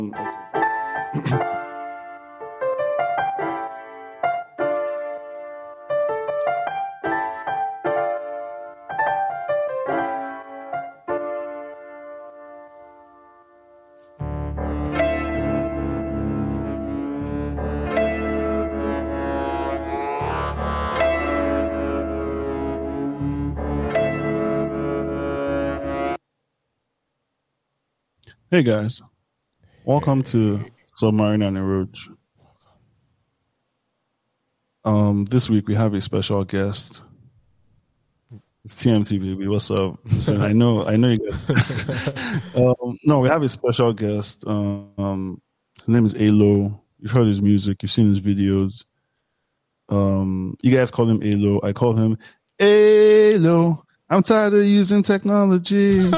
Hey guys, welcome to Submarine and Roach. This week we have a special guest. It's TMT baby. What's up? Listen, I know you guys. No, we have a special guest. His name is Alo. You've heard his music. You've seen his videos. You guys call him Alo. I call him Alo. I'm tired of using technology.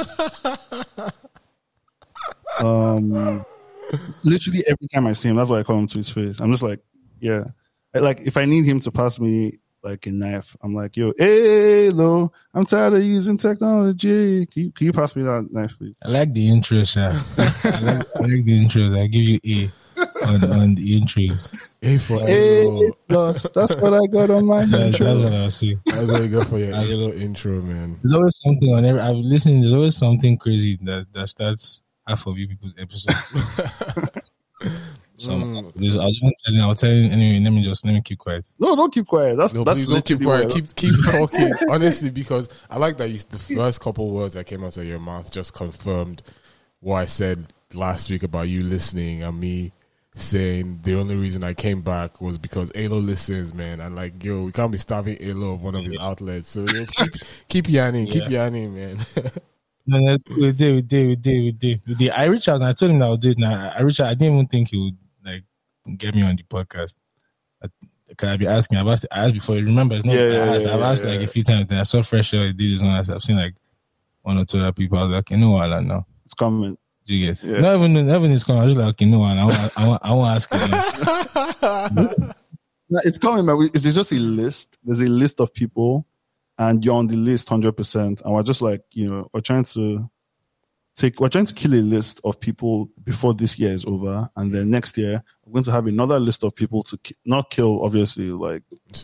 Literally every time I see him, that's why I call him to his face. I'm just like, yeah. Like if I need him to pass me like a knife, I'm like, yo, Alo, I'm tired of using technology. Can you pass me that knife, please? I like the intro, Sha. I like the intros. I give you A on the intros. A for A plus. That's what I got on my intro. That's what I see. That's what you got for your little intro, man. There's always something on every. I've listened. There's always something crazy that starts half of you people's episodes. So I'll tell you anyway. Let me keep quiet. No, don't keep quiet. Please don't keep quiet. Keep talking. Honestly, because I like that the first couple words that came out of your mouth just confirmed what I said last week about you listening and me saying the only reason I came back was because Alo listens, man. And like, yo, we can't be starving Alo of one of his outlets. So yo, keep yanning, man. No, we did. I reached out and I told him that I would do it. Now I reached out. I didn't even think he would like get me on the podcast. Because I've been asking. I asked before. Remember, it's not. I've asked like a few times. And I saw Fresh Air. I did this one. I've seen like one or two other people. I was like, you know what? Now It's coming. Do you get? Yeah. Not even it's coming. I was just like, you know what? I want to ask him. It's coming, man. There's just a list. There's a list of people. And you're on the list 100%. And we're just like, we're trying to kill a list of people before this year is over. And then next year, we're going to have another list of people to not kill, obviously, like,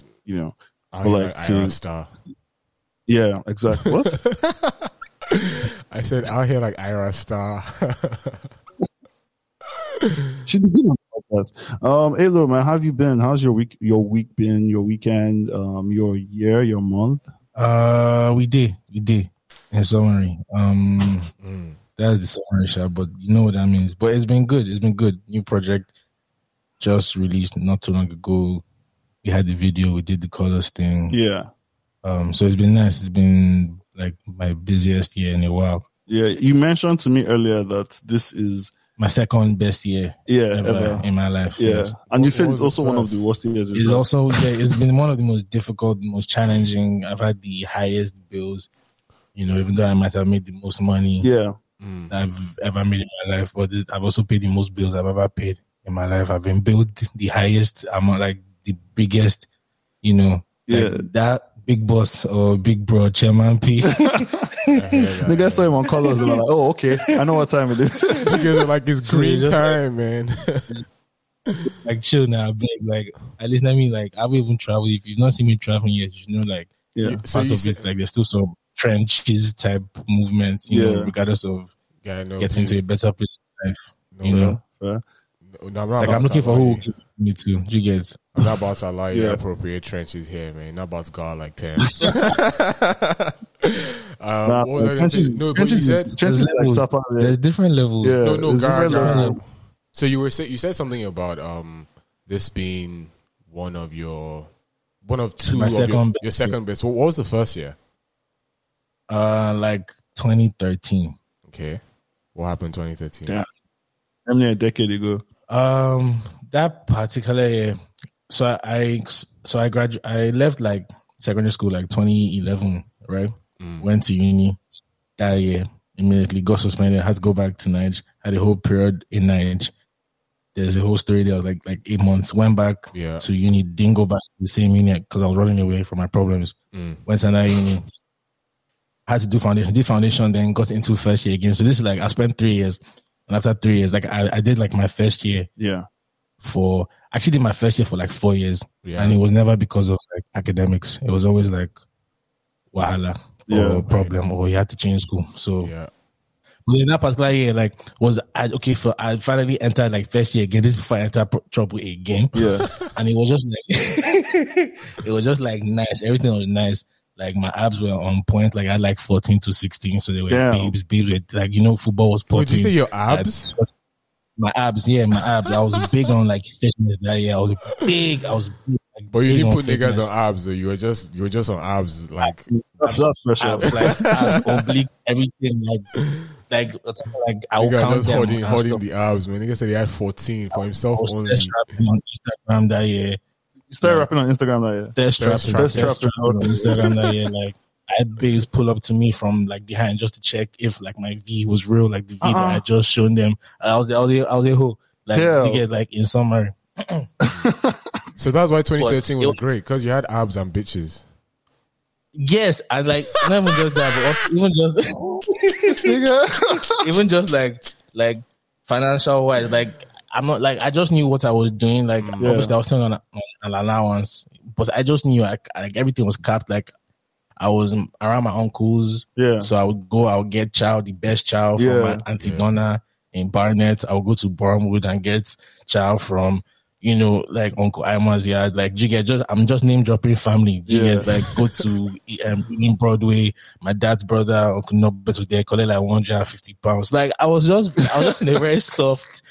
Ira Star. Yeah, exactly. What? I said out here like Ira Star. She'd be good on the podcast. Alo, man, how have you been? How's your week been? Your weekend? Your year? Your month? We did. In summary, that's the summary shot. But you know what that means. But it's been good. New project just released not too long ago. We had the video. We did the colors thing. Yeah. So it's been nice. It's been like my busiest year in a while. Yeah. You mentioned to me earlier that this is my second best year ever in my life. Yeah. Yes. And you said it's also one of the worst years. It's also, it's been one of the most difficult, most challenging. I've had the highest bills, even though I might have made the most money I've ever made in my life. But I've also paid the most bills I've ever paid in my life. I've been billed the highest amount, like the biggest, like that big boss or big bro, Chairman P. Nigga saw him on colors and I'm like, oh, okay, I know what time it is. Because like it's green time, man. Like chill now, big. Like at least I mean, like I will even travel. If you've not seen me traveling yet, like part of it, like there's still some trenches type movements, regardless of getting to a better place in life. I'm looking for who me too. Do you get? I'm not about to allow you to appropriate trenches here, man. Not about to go out like 10. Trenches like supper. There's different levels. Yeah, no. So you said something about this being one of two of your second best. What was the first year? Like 2013. Okay, what happened in 2013? Yeah, only a decade ago. That particular year, I left like secondary school like 2011, right? Went to uni that year, immediately got suspended, had to go back to Niger, had a whole period in Niger. There's a whole story there, like 8 months, went back to uni, didn't go back to the same uni because I was running away from my problems. Went to another uni, had to do foundation, did foundation, then got into first year again. So this is like, I spent 3 years. And after 3 years, like I did like my first year. Yeah. Actually did my first year for like 4 years. Yeah. And it was never because of like academics. It was always like wahala or problem, or you had to change school. So but in that particular year, like I finally entered like first year again. This is before I entered trouble again. Yeah. And it was just like it was just like nice. Everything was nice. Like my abs were on point. Like I had like 14 to 16. So they were babes were like, football was popping. Would you say your abs? My abs, yeah, my abs. I was big on like fitness that year. I was big. Like, but you didn't put niggas on abs, though. You were just on abs, like that's for sure. Like abs, oblique, everything. Like I will count just them. holding the abs, man. Nigga said he had 14 for himself only. On Instagram that year. You started rapping on Instagram that year. Thirst trapping on Instagram that year. Like I had babes pull up to me from like behind just to check if like my V was real, like the V that I just shown them. I was there who like to get like in summary. So that's why 2013 was great, because you had abs and bitches. Yes, and like not even just that, but even just even just like financial wise, like I'm not like I just knew what I was doing. Like obviously I was still on an allowance, but I just knew like everything was capped. Like I was around my uncles, so I would get chow, the best chow from my auntie Donna in Barnet. I would go to Bournemouth and get chow from like Uncle Iman's yard. Like I'm just name dropping family. Like go to in Broadway. My dad's brother, Uncle Norbert, was there, collect like £150. Like I was just in a very soft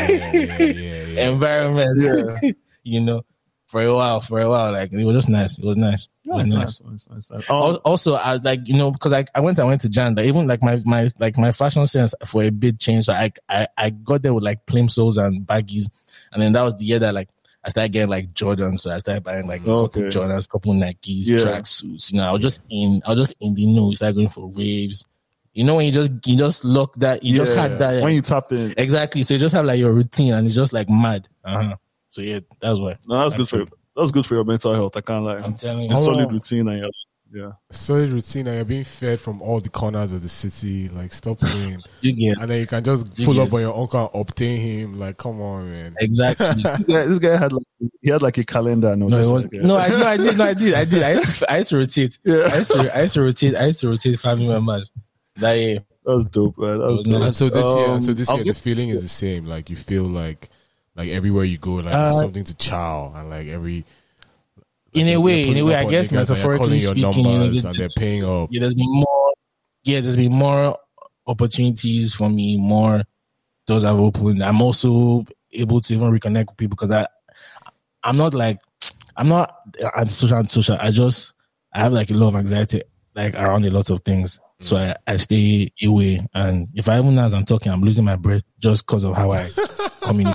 environment. For a while, like it was just nice. It was nice. It was nice. Also, I like because I went to Jan. Like, even like my fashion sense for a bit changed. So I got there with like plimsolls and baggies, and then that was the year that like I started getting like Jordans. So I started buying like couple Jordans, couple Nikes, tracksuits. I was just in the know. Started going for raves. When you just look that you just had that when you tap in exactly. So you just have like your routine, and it's just like mad. So yeah, that was why. No, that's good for your mental health. I can't lie. I'm telling you, solid routine and solid routine, and you're being fed from all the corners of the city. Like stop playing, and then you can just pull up on your uncle and obtain him. Like come on, man. Exactly. this guy had like a calendar. I did. I used to rotate. Yeah. I used to rotate family members. That was dope, man. That was dope. And so this year, the feeling is the same. Like you feel like everywhere you go, like there's something to chow, and like every in a way, I guess metaphorically speaking, and they're paying up. Yeah, there's been more opportunities for me, more doors have opened. I'm also able to even reconnect with people because I'm not antisocial. I have like a lot of anxiety like around a lot of things. So I stay away, and if I even as I'm talking, I'm losing my breath just because of how I communicate.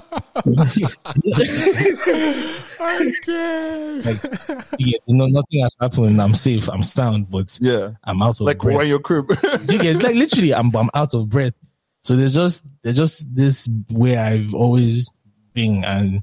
Nothing has happened. I'm safe. I'm sound, but I'm out of breath. Like when your crib. Like literally, I'm out of breath. So there's just this way I've always been, and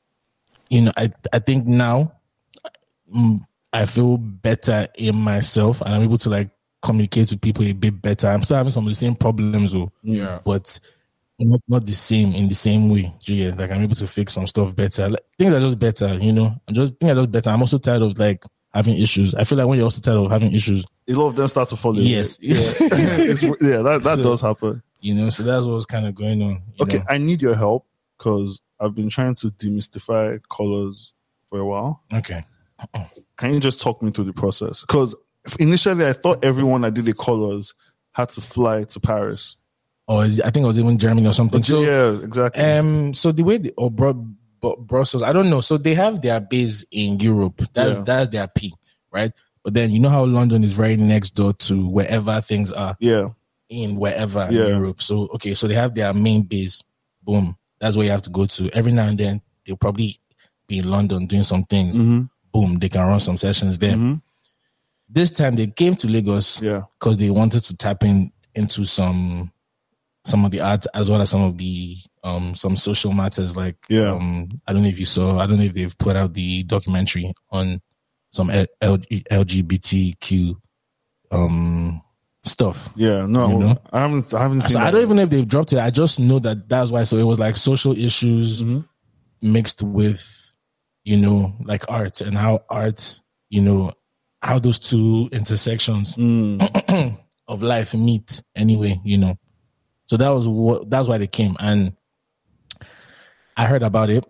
I think now I feel better in myself, and I'm able to like communicate with people a bit better. I'm still having some of the same problems, but not the same in the same way. Like I'm able to fix some stuff better. Like, things are just better, better. I'm also tired of like having issues. I feel like when you're also tired of having issues, a lot of them start to follow. Yes, that does happen. So that's what's kind of going on. Okay, I need your help because I've been trying to demystify colors for a while. Okay, can you just talk me through the process? Because initially, I thought everyone that did the colors had to fly to Paris. Or I think it was even Germany or something. So, yeah, exactly. So the way Brussels, I don't know. So they have their base in Europe. That's their P, right? But then you know how London is right next door to wherever things are. Yeah. In Europe. So so they have their main base. Boom. That's where you have to go to. Every now and then they'll probably be in London doing some things. Mm-hmm. Boom. They can run some sessions there. Mm-hmm. This time they came to Lagos because they wanted to tap into some of the arts as well as some of the some social matters. Like I don't know if you saw. I don't know if they've put out the documentary on some LGBTQ stuff. Yeah, no, You know? I haven't seen So that. I don't even know if they've dropped it. I just know that that's why. So it was like social issues mixed with, you know, like art, and how art, you know, how those two intersections of life meet anyway, you know. So that's why they came. And I heard about it.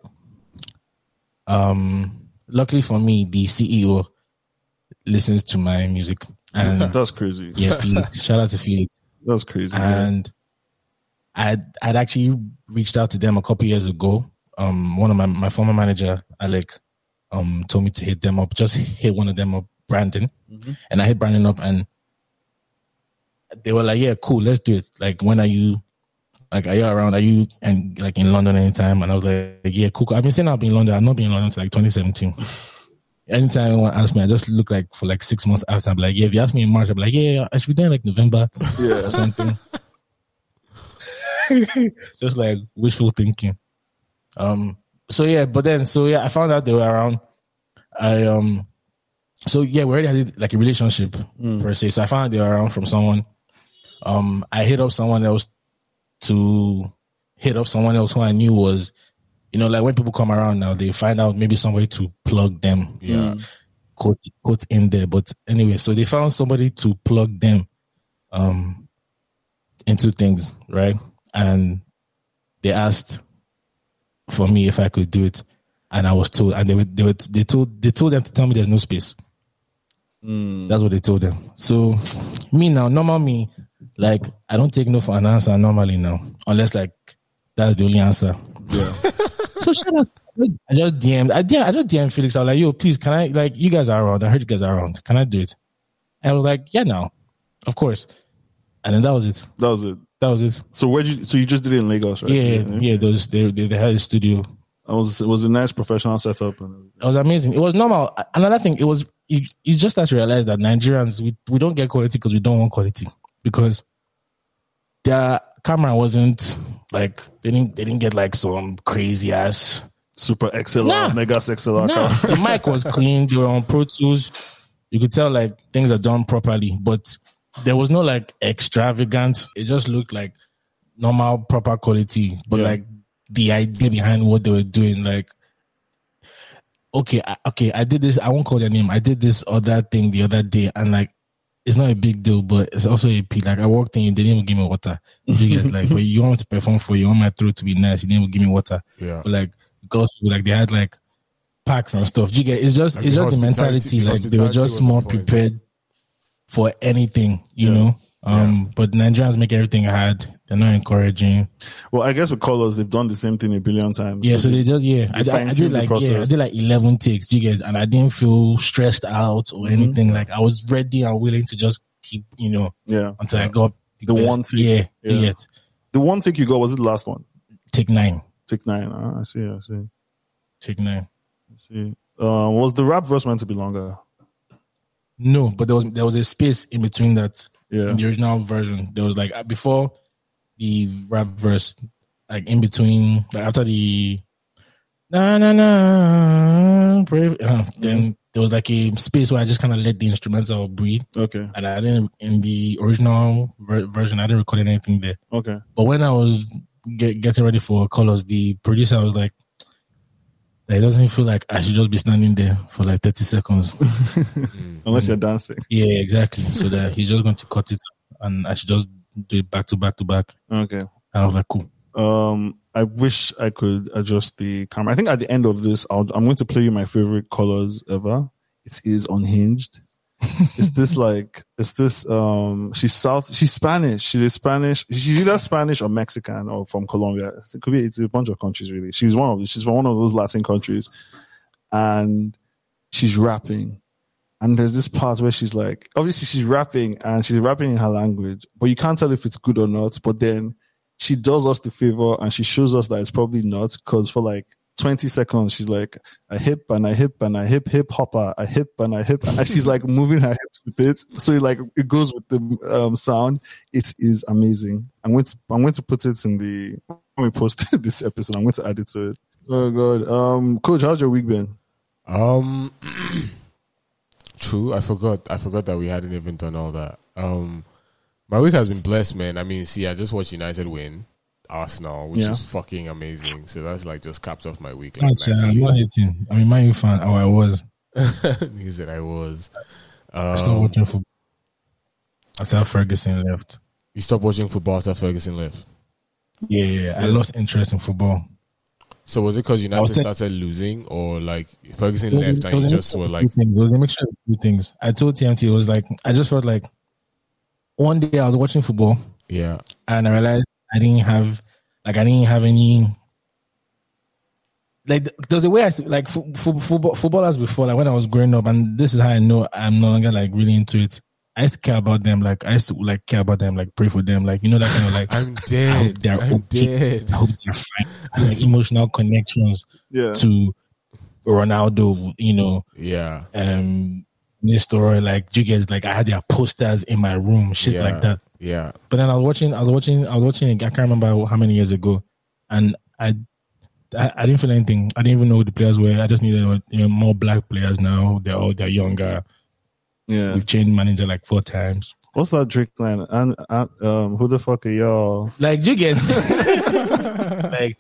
Luckily for me, the CEO listens to my music. And That's crazy. yeah, Felix. Shout out to Felix. That's crazy. And I'd actually reached out to them a couple years ago. One of my former manager, Alec, told me to hit them up. Just hit one of them up, Brandon. And I hit Brandon up, and they were like, yeah, cool, let's do it. Like, when are you around? Are you and like in London anytime? And I was like, yeah, cool. I've been saying I'll be in London. I've not been in London since like 2017. Anytime anyone asks me, I just look like for like 6 months after. I'm like, yeah, if you ask me in March, I'm like, yeah, I should be there in like November or something. Just like wishful thinking. So I found out they were around. We already had like a relationship per se. So I found out they were around from someone. I hit up someone else who I knew was, you know, like when people come around now, they find out maybe somebody to plug them. Yeah. Quote in there. But anyway, so they found somebody to plug them into things, right? And they asked for me if I could do it. And I was told, and they told them to tell me there's no space. That's what they told them. So me now, normal me, like I don't take no for an answer normally now, unless like that's the only answer. Yeah. So shut up. I just DM'd Felix. I was like, yo, please, can I, like, you guys are around. I heard you guys are around. Can I do it? And I was like, yeah, now, of course. And then that was it. So you just did it in Lagos, right? Yeah. They had a studio. It was a nice professional setup. It was amazing. It was normal. Another thing, you just start to realize that Nigerians, we don't get quality because we don't want quality. Because their camera wasn't like, they didn't get like some crazy ass super XLR, mega XLR camera. The mic was clean. They were on Pro Tools. You could tell like things are done properly, but there was no like extravagant. It just looked like normal, proper quality. But like the idea behind what they were doing, like, okay, I did this. I won't call their name. I did this other thing the other day, and like, it's not a big deal, but it's also a peak. Like, I walked in, they didn't even give me water. You get like, but you want me to perform for you, want my throat to be nice, you didn't even give me water. Yeah. But like, because like they had like packs and stuff. You get, it's just the mentality. Like they were just more prepared for anything, you know. But Nigerians make everything hard. They're not encouraging. Well, I guess with Colors, they've done the same thing a billion times. Yeah, so they just I did like 11 takes, you get, and I didn't feel stressed out or anything. Like I was ready and willing to just keep, you know, until I got the one take. Yeah. The one take you got, was it the last one? Take 9. Take 9. I see. Take 9. I see. Was the rap verse meant to be longer? No, but there was a space in between that. Yeah. In the original version, there was like before the rap verse, like in between, like after the then there was like a space where I just kind of let the instrumental breathe. Okay. And I didn't, in the original version, I didn't record anything there. Okay. But when I was getting ready for Colors, the producer was like, it doesn't feel like I should just be standing there for like 30 seconds. Unless you're dancing. Yeah, exactly. So that he's just going to cut it and I should just do it back to back to back. Okay. And I was like, cool. I wish I could adjust the camera. I think at the end of this, I'm going to play you my favorite Colors ever. It is Unhinged. She's Spanish. She's either Spanish or Mexican or from Colombia. It's a bunch of countries really. She's from one of those Latin countries. And she's rapping. And there's this part where she's like, obviously she's rapping and she's rapping in her language, but you can't tell if it's good or not. But then she does us the favor and she shows us that it's probably not, because for like 20 seconds, she's like, I hip and I hip and I hip hopper, I hip and I hip. And she's like moving her hips with it. So it goes with the sound. It is amazing. I'm going to put it when we post this episode, I'm going to add it to it. Oh God. Coach, how's your week been? True. I forgot that we hadn't even done all that. My week has been blessed, man. I mean, see, I just watched United win Arsenal, which is fucking amazing. So that's like just capped off my week. Like, I'm not hating. I mean, Man U fan. Oh, I was. You said I was. I stopped watching football after Ferguson left. You stopped watching football after Ferguson left? Yeah. I lost interest in football. So was it because United started losing, or like Ferguson left and you just were like... It was a mixture of two things. I told TMT, it was like, I just felt like one day I was watching football. Yeah. And I realized I didn't have any... Like, there's a way I... Like, footballers before, like when I was growing up, and this is how I know I'm no longer like really into it. I used to care about them, like I used to like care about them, like pray for them, like you know that kind of like I'm dead. I'm dead. I hope they're fine. Like emotional connections to Ronaldo, you know. Yeah. This story, like you get like I had their posters in my room, shit like that. Yeah. But then I was watching. I can't remember how many years ago, and I didn't feel anything. I didn't even know who the players were. I just knew there were more black players now. They're younger. Yeah, we've changed manager like 4 times. What's that Drake line? And who the fuck are y'all? Like, you get like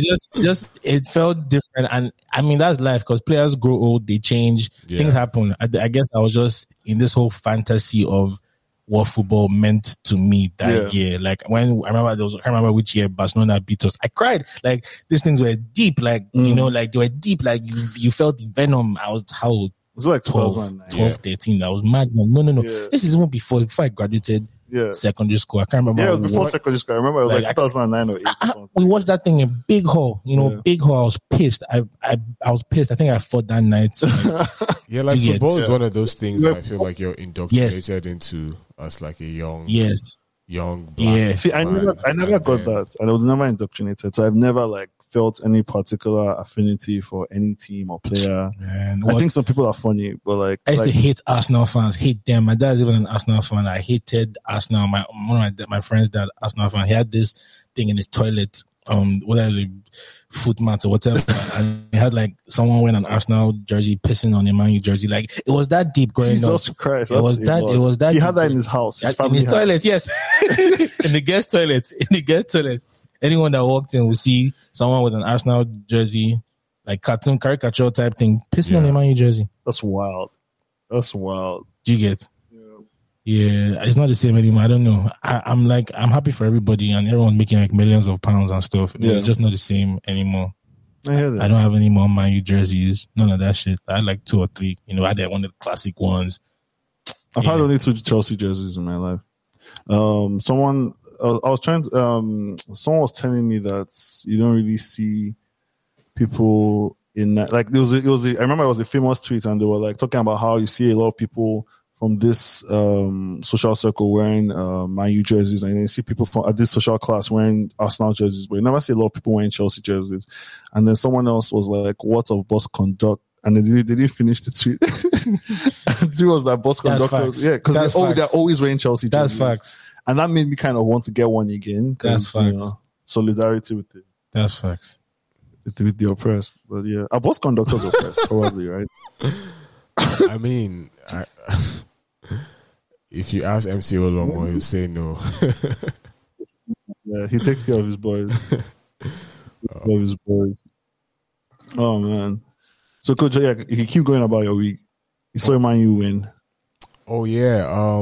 it felt different, and I mean that's life because players grow old, they change, things happen. I guess I was just in this whole fantasy of what football meant to me that year. Like when I can't remember which year Barcelona beat us. I cried. Like these things were deep. Like you know, like they were deep. Like you felt the venom. I was how old? It was like 12, 13. I was mad. No. Yeah. This is even before I graduated secondary school. I can't remember. Yeah, it was before secondary school. I remember it was like 2009 or 8. We watched that thing in Big Hall. You know, Big Hall. I was pissed. I was pissed. I think I fought that night. Like football is one of those things that I feel like you're indoctrinated into as like a young black. See, I never got that. I was never indoctrinated. So I've never like felt any particular affinity for any team or player. Man, I think some people are funny, but like I used to hate Arsenal fans, hate them. My dad's even an Arsenal fan. I hated Arsenal. One of my friend's dad, Arsenal fan, he had this thing in his toilet, whether it foot mat or whatever, and he had like someone wearing an Arsenal jersey pissing on a Man U jersey. Like it was that deep growing up. Jesus Christ! It was that. He had that in his house, in his toilet. Yes, in the guest toilet. Anyone that walked in will see someone with an Arsenal jersey, like cartoon caricature type thing, pissing on a Man U jersey. That's wild. Do you get? Yeah, it's not the same anymore. I don't know. I'm happy for everybody, and everyone's making like millions of pounds and stuff. It's just not the same anymore. I hear that. I don't have any more Man U jerseys. None of that shit. I had like 2 or 3. You know, I had one of the classic ones. I've had only 2 Chelsea jerseys in my life. Someone was telling me that you don't really see people in that. Like I remember it was a famous tweet, and they were like talking about how you see a lot of people from this social circle wearing Man U jerseys, and then you see people from this social class wearing Arsenal jerseys, but you never see a lot of people wearing Chelsea jerseys. And then someone else was like, "What of Boss Conduct?" And they didn't finish the tweet. It was that Boss Conductors, because they're always wearing Chelsea jerseys. That's facts. And that made me kind of want to get one again. That's facts. You know, solidarity with it. That's facts. With the oppressed. But yeah, are both conductors oppressed? Probably, right? I mean, if you ask MC Olomo, he'll say no. Yeah, he takes care of his boys. Oh, man. So, Coach, you keep going about your week. You saw Man U win. Oh, yeah.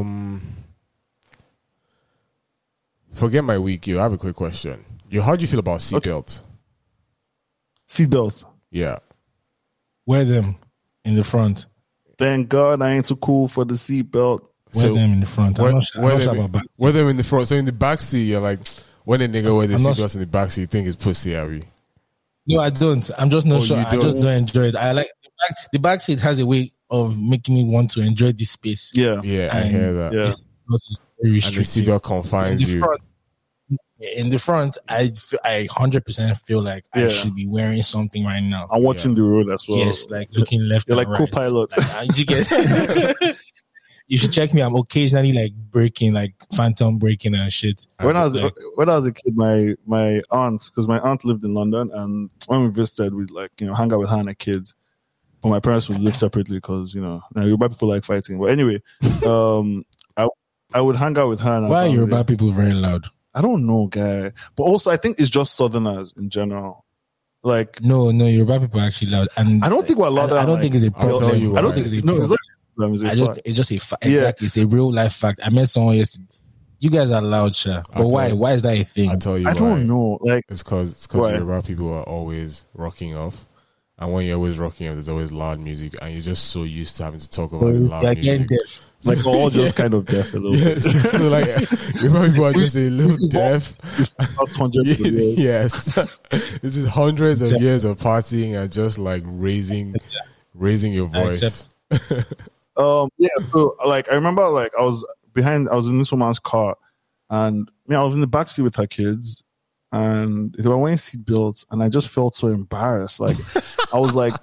Forget my week, I have a quick question. How do you feel about seatbelts? Seatbelts? Yeah. Wear them in the front. Thank God I ain't too cool for the seatbelt. Wear them in the front. Wear them in the front. So in the back seat, you're like, when a nigga wear the seatbelts in the back seat, you think it's pussy, Harry? No, I don't. I'm just not sure. I just don't enjoy it. I like the back seat has a way of making me want to enjoy this space. Yeah, I hear that. Yeah. Very restrictive. And the seatbelt confines you. In the front, I 100% feel like I should be wearing something right now. I'm watching the road as well. Yes, like looking left and like right. co-pilot. Like, you should check me. I'm occasionally like braking, like phantom braking and shit. When I was a kid, my aunt, because my aunt lived in London, and when we visited, we'd hang out with her and her kids. But my parents would live separately because, Yoruba people like fighting. But anyway, I would hang out with her. And Why are family. Yoruba people very loud? I don't know, guy. But also, I think it's just Southerners in general. Like, No, Yoruba people are actually loud. And I don't think we're loud. I don't think it's a I'll problem. tell you I don't why. think it's a It's just a fact. Yeah. Exactly. It's a real life fact. I met someone yesterday. You guys are loud, sure. But I'll why? tell you. Why is that a thing? I tell you I why. don't know. Like, It's because Why? Yoruba people are always rocking off. And when you're always rocking off, there's always loud music. And you're just so used to having to talk about It's loud like music. deaf. like we're all just kind of deaf a little bit. Yes. So like, Yoruba people are just a little deaf. It's past 100 years. Yes. This is hundreds of years of partying and just like raising your I voice. accept. Yeah. So, like, I remember, like, I was in this woman's car, and I was in the backseat with her kids, and they were wearing seatbelts, and I just felt so embarrassed. Like, I was like,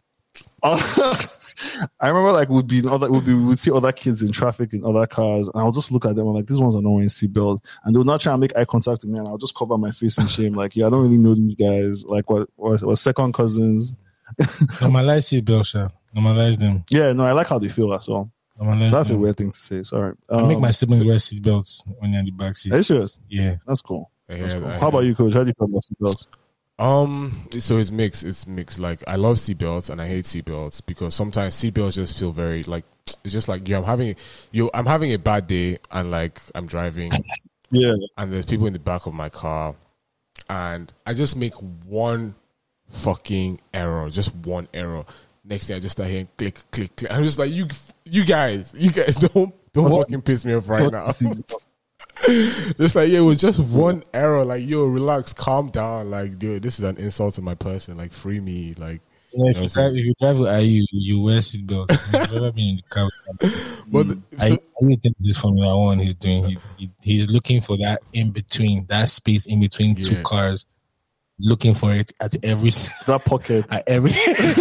I remember, like, we'd see other kids in traffic in other cars, and I'll just look at them and like, these ones are not wearing seatbelts, and they would not try and make eye contact with me, and I'll just cover my face in shame. Like, yeah, I don't really know these guys. Like, we're second cousins. Normalize seatbelts, sir. Normalize them. Yeah, no, I like how they feel as well. Normalize That's a them. weird thing to say. Sorry. I make my siblings wear seatbelts when they're in the back Are seat. you serious? Yeah. That's cool. Yeah, Cool. How about you, Coach? How do you feel about seatbelts? So it's mixed. It's mixed. Like, I love seatbelts and I hate seatbelts because sometimes seatbelts just feel very like, it's just like, I'm having a bad day and like I'm driving Yeah. and there's people in the back of my car and I just make one fucking error, just one error. Next thing I just start hearing click, click, click. I'm just like, you guys don't fucking piss me off right now. Just like, yeah, it was just one error. Like, yo, relax, calm down. Like, dude, this is an insult to my person. Like, free me. Like, Yeah, if you drive with IU, you wear seatbelts. You've never been in the car. but I thinks this Formula One he's doing. He's looking for that in between, that space in between two cars, looking for it at every That pocket. at every,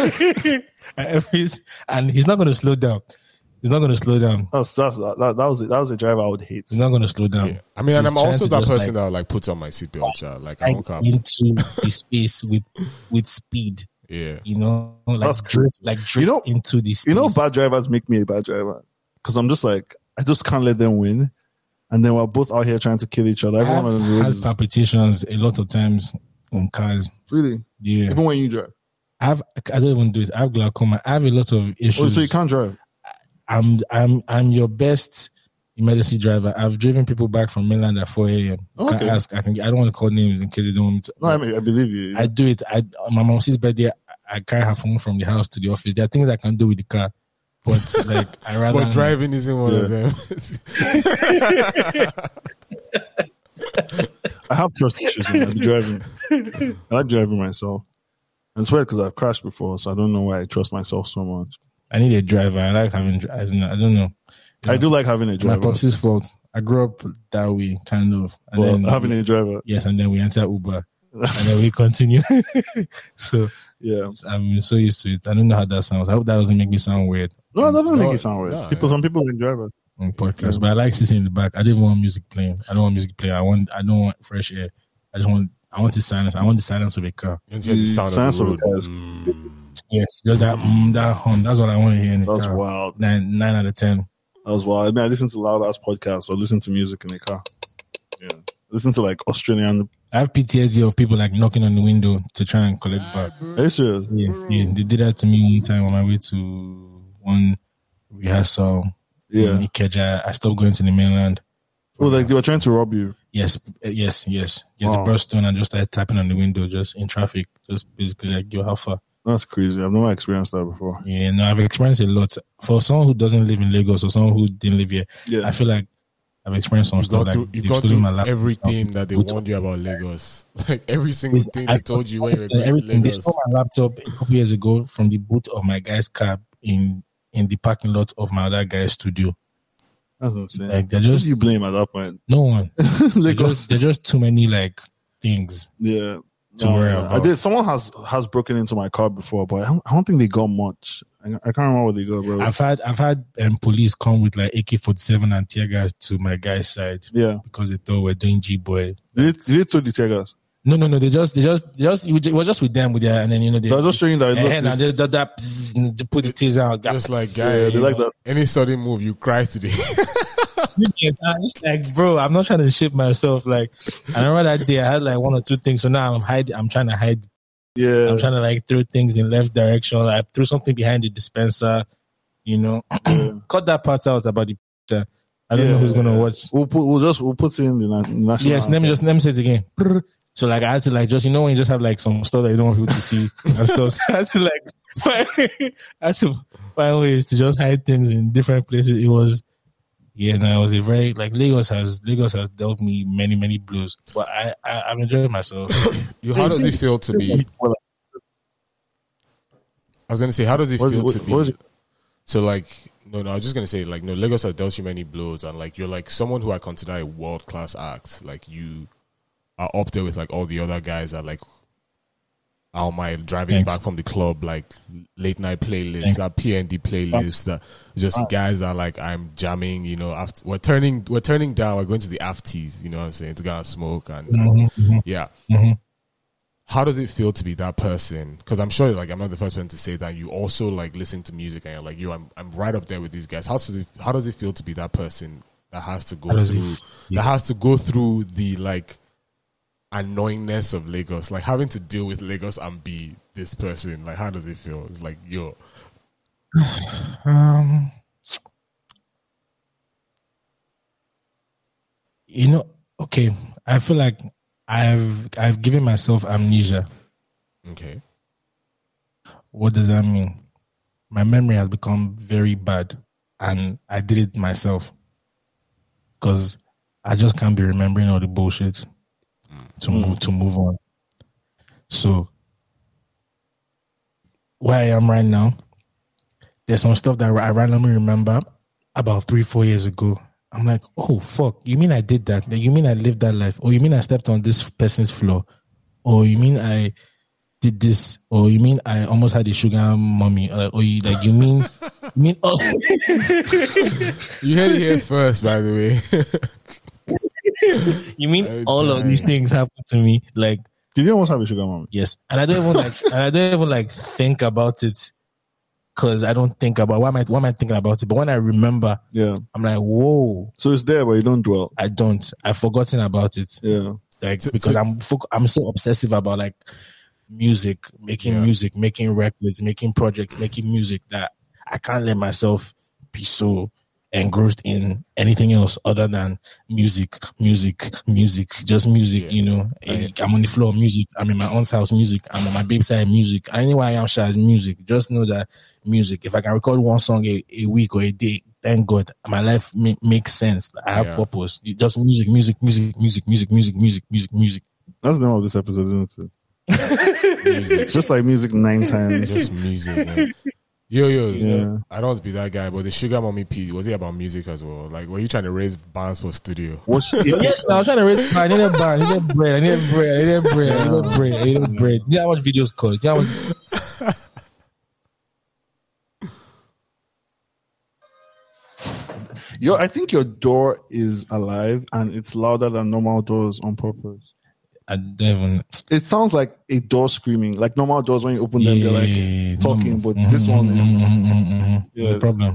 and he's not going to slow down. He's not going to slow down. That was a drive I would hate. He's not going to slow down. yeah. I mean, and He's I'm also trying to that just, person that like puts on my seatbelt. Child. Like, I Like won't cap. into the space with speed. Yeah. You know, like That's drift, crazy. like drift into the space. You know, bad drivers make me a bad driver because I'm just like, I just can't let them win. And then we're both out here trying to kill each other. Everyone on the road has palpitations a lot of times on cars. really, Yeah, even when you drive. I don't even do it. I have glaucoma. I have a lot of issues. Oh, so you can't drive. I'm your best emergency driver. I've driven people back from mainland at 4 a.m. You Okay. can ask. I don't want to call names in case they don't want me to. No, I mean, I believe you. I do it. My mom's birthday, I carry her phone from the house to the office. There are things I can do with the car, but like I rather. But driving isn't one of them. I have trust issues when I'm driving. I like driving myself. And it's weird because I've crashed before, so I don't know why I trust myself so much. I need a driver. I like having. I don't know. I do like having a My driver. pop's fault. I grew up that way, kind of. And Well, then having a driver. yes, and then we enter Uber, and then we continue. So Yeah. I'm so used to it. I don't know how that sounds. I hope that doesn't make me sound weird No, it doesn't No, make it sound weird. no, Some people like drivers. on podcast, but I like sitting in the back. I didn't want music playing. I don't want music playing. I don't want fresh air. I want the silence. I want the silence of a car. You hear the sound Sounds of so the road. Yes, just that hum. That's what I want to hear in the That's car. wild. 9 out of 10. That was wild. I mean, I listen to loud ass podcasts or listen to music in the car. Yeah. Listen to like Australian. I have PTSD of people like knocking on the window to try and collect back. Are you serious? Yeah, they did that to me one time on my way to one rehearsal in Yeah. Ikeja. I stopped going to the mainland. Oh, like they were trying to rob you. Yes. Just Wow. a burst on and just started tapping on the window, just in traffic, just basically like, yo, how far? That's crazy. I've never experienced that before. Yeah, no, I've experienced a lot. For someone who doesn't live in Lagos or someone who didn't live here, Yeah. I feel like I've experienced some You've stuff gone like through, you've they've gone stolen through my laptop. everything that they Put- warned you about Lagos. Like every single thing they told you when you were going to Everything. They Lagos. stole my laptop a couple years ago from the boot of my guy's cab in the parking lot of my other guy's studio. That's insane. Like they're Who just do you blame at that point? no one. Lagos. They're just too many like things. Yeah. To worry about. I did. Someone has broken into my car before, but I don't think they got much. I can't remember what they got, bro. I've had police come with like AK-47 and tear gas to my guy's side Yeah. because they thought we're doing G-boy. Did they throw the tear gas? No. They just it was just with them with their, and then they was just showing that. They put the tears out. Just like guys, they like that. Any sudden move, you cry today. It's like, bro, I'm not trying to ship myself. Like, I remember that day I had like one or two things, so now I'm trying to hide. Yeah, I'm trying to like throw things in left direction. I threw something behind the dispenser. Cut that part out about the picture. I don't know who's gonna watch. We'll put it in the national. Yes, let me say it again. So like I had to like just when you just have like some stuff that you don't want people to see and stuff. So I had to find ways to just hide things in different places. It was it was a very like Lagos has dealt me many blows. But I'm enjoying myself. How does it feel to be? I was gonna say, how does it feel to be? So like no, I was just gonna say like no, Lagos has dealt you many blows, and like you're like someone who I consider a world class act. Like you are up there with like all the other guys that like Al my driving back from the club, like late night playlists, that PND playlists, that just guys that like I'm jamming, after we're turning down, we're going to the afties, you know what I'm saying, to go and smoke and How does it feel to be that person? Because I'm sure like I'm not the first person to say that. You also like listen to music and you're like, I'm right up there with these guys. How does it feel to be that person that has to go through the like annoyingness of Lagos, like having to deal with Lagos and be this person? Like, how does it feel? It's like okay, I feel like I've given myself amnesia. Okay, what does that mean? My memory has become very bad, and I did it myself because I just can't be remembering all the bullshit to move on. So where I am right now, there's some stuff that I randomly remember about 3-4 years ago. I'm like, oh fuck, you mean I did that? You mean I lived that life? Or you mean I stepped on this person's floor? Or you mean I did this? Or you mean I almost had a sugar mommy? Or you mean oh. You heard it here first, by the way. You mean all of these things happened to me? Like, did you almost have a sugar mommy? Yes, and I don't even think about it because I don't think about why am I thinking about it. But when I remember, I'm like, whoa. So it's there, but you don't dwell. I don't. I've forgotten about it. Yeah, like because I'm so obsessive about like music, making music, making records, making projects, making music that I can't let myself be so engrossed in anything else other than music, just music, I'm on the floor, music, I'm in my aunt's house, music, I'm on my baby's side, music, anywhere I am, shy is music. Just know that music, if I can record one song a week or a day, thank God, my life makes sense. I have purpose. Just music. That's the name of this episode, isn't it? Music. It's just like music 9 times. Just music, man. Yo, yeah. I don't want to be that guy, but the Sugar Mommy P, was it about music as well? Like, were you trying to raise bands for studio? Yes, I was trying to raise. I needed band, I needed bread. You know how much videos cost? You know how much... I think your door is alive and it's louder than normal doors on purpose. I don't even... It sounds like a door screaming. Like normal doors, when you open them, they're like talking, but this one is... There's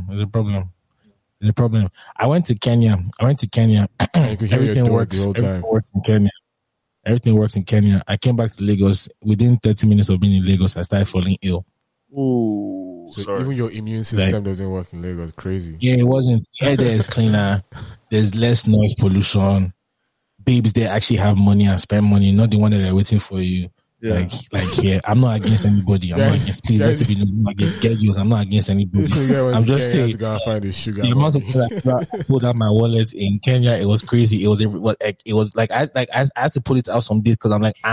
a problem. I went to Kenya. Everything works in Kenya. Everything works in Kenya. I came back to Lagos. Within 30 minutes of being in Lagos, I started falling ill. Ooh, so sorry. Even your immune system doesn't work in Lagos. Crazy. Yeah, it wasn't. Air there is cleaner. There's less noise pollution. Babes there actually have money and spend money, not the one that are waiting for you. Yeah. Like I'm not against anybody. I'm not against I'm not against anybody. I'm just saying the amount of people that pulled out my wallet in Kenya, it was crazy. It was like I had to pull it out some days because I'm like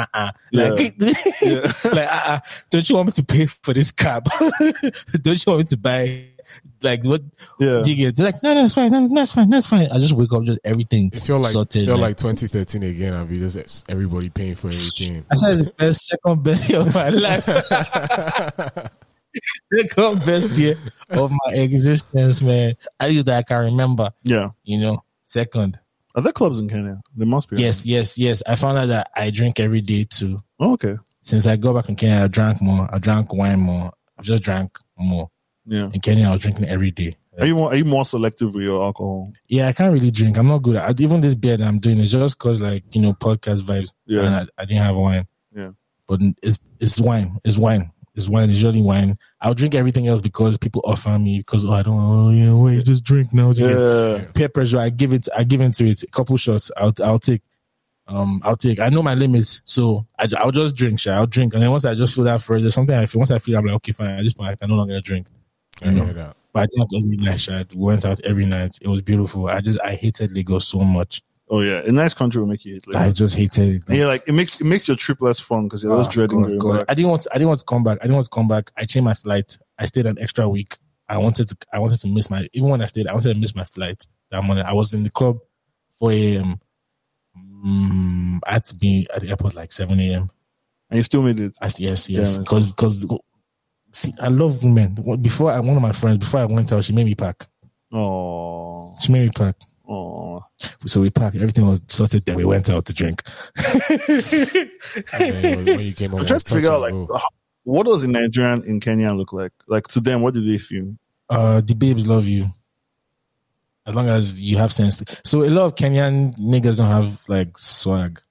don't you want me to pay for this cab? Don't you want me to buy? Like what? Yeah. Do you get? They're like, no, it's fine. That's fine. I just wake up, just everything. It feel like sorted, like 2013 again. I'll be just everybody paying for everything. I said the second best year of my life. Second best year of my existence, man. At least that I can remember. Yeah. Second. Are there clubs in Kenya? There must be. Yes. I found out that I drink every day too. Oh, okay. Since I go back in Kenya, I drank more. I drank wine more. I've just drank more. Yeah. In Kenya, I was drinking every day. Are you more selective with your alcohol? Yeah, I can't really drink. I'm not good at even this beer that I'm doing is just because podcast vibes. Yeah. And I didn't have wine. Yeah. But it's wine. It's wine. It's usually wine. I'll drink everything else because people offer me because wait, just drink now. Peer pressure. I give into it. A couple shots. I'll take. I know my limits, so I'll just drink. I'll drink, and then once I just feel that further, something I feel. Once I feel, I'm like, okay, fine. At this point, I can no longer drink. I know that. But I drank every night. We went out every night. It was beautiful. I hated Lagos so much. Oh yeah, a nice country will make you hate Lagos. I just hated it. Yeah, like it makes your trip less fun because you're always dreading going back. I didn't want to come back. I changed my flight. I stayed an extra week. I wanted to miss my even when I stayed. I wanted to miss my flight that morning. I was in the club 4 a.m. I had to be at the airport like 7 a.m. And you still made it. Yes. Because see, I love women. Before one of my friends, before I went out, she made me pack. Oh. She made me pack. Oh. So we packed. Everything was sorted. Then we went out to drink. When you came home, I'm trying to figure out what does a Nigerian in Kenya look like? Like to them, what do they feel? The babes love you. As long as you have sense. So a lot of Kenyan niggas don't have like swag.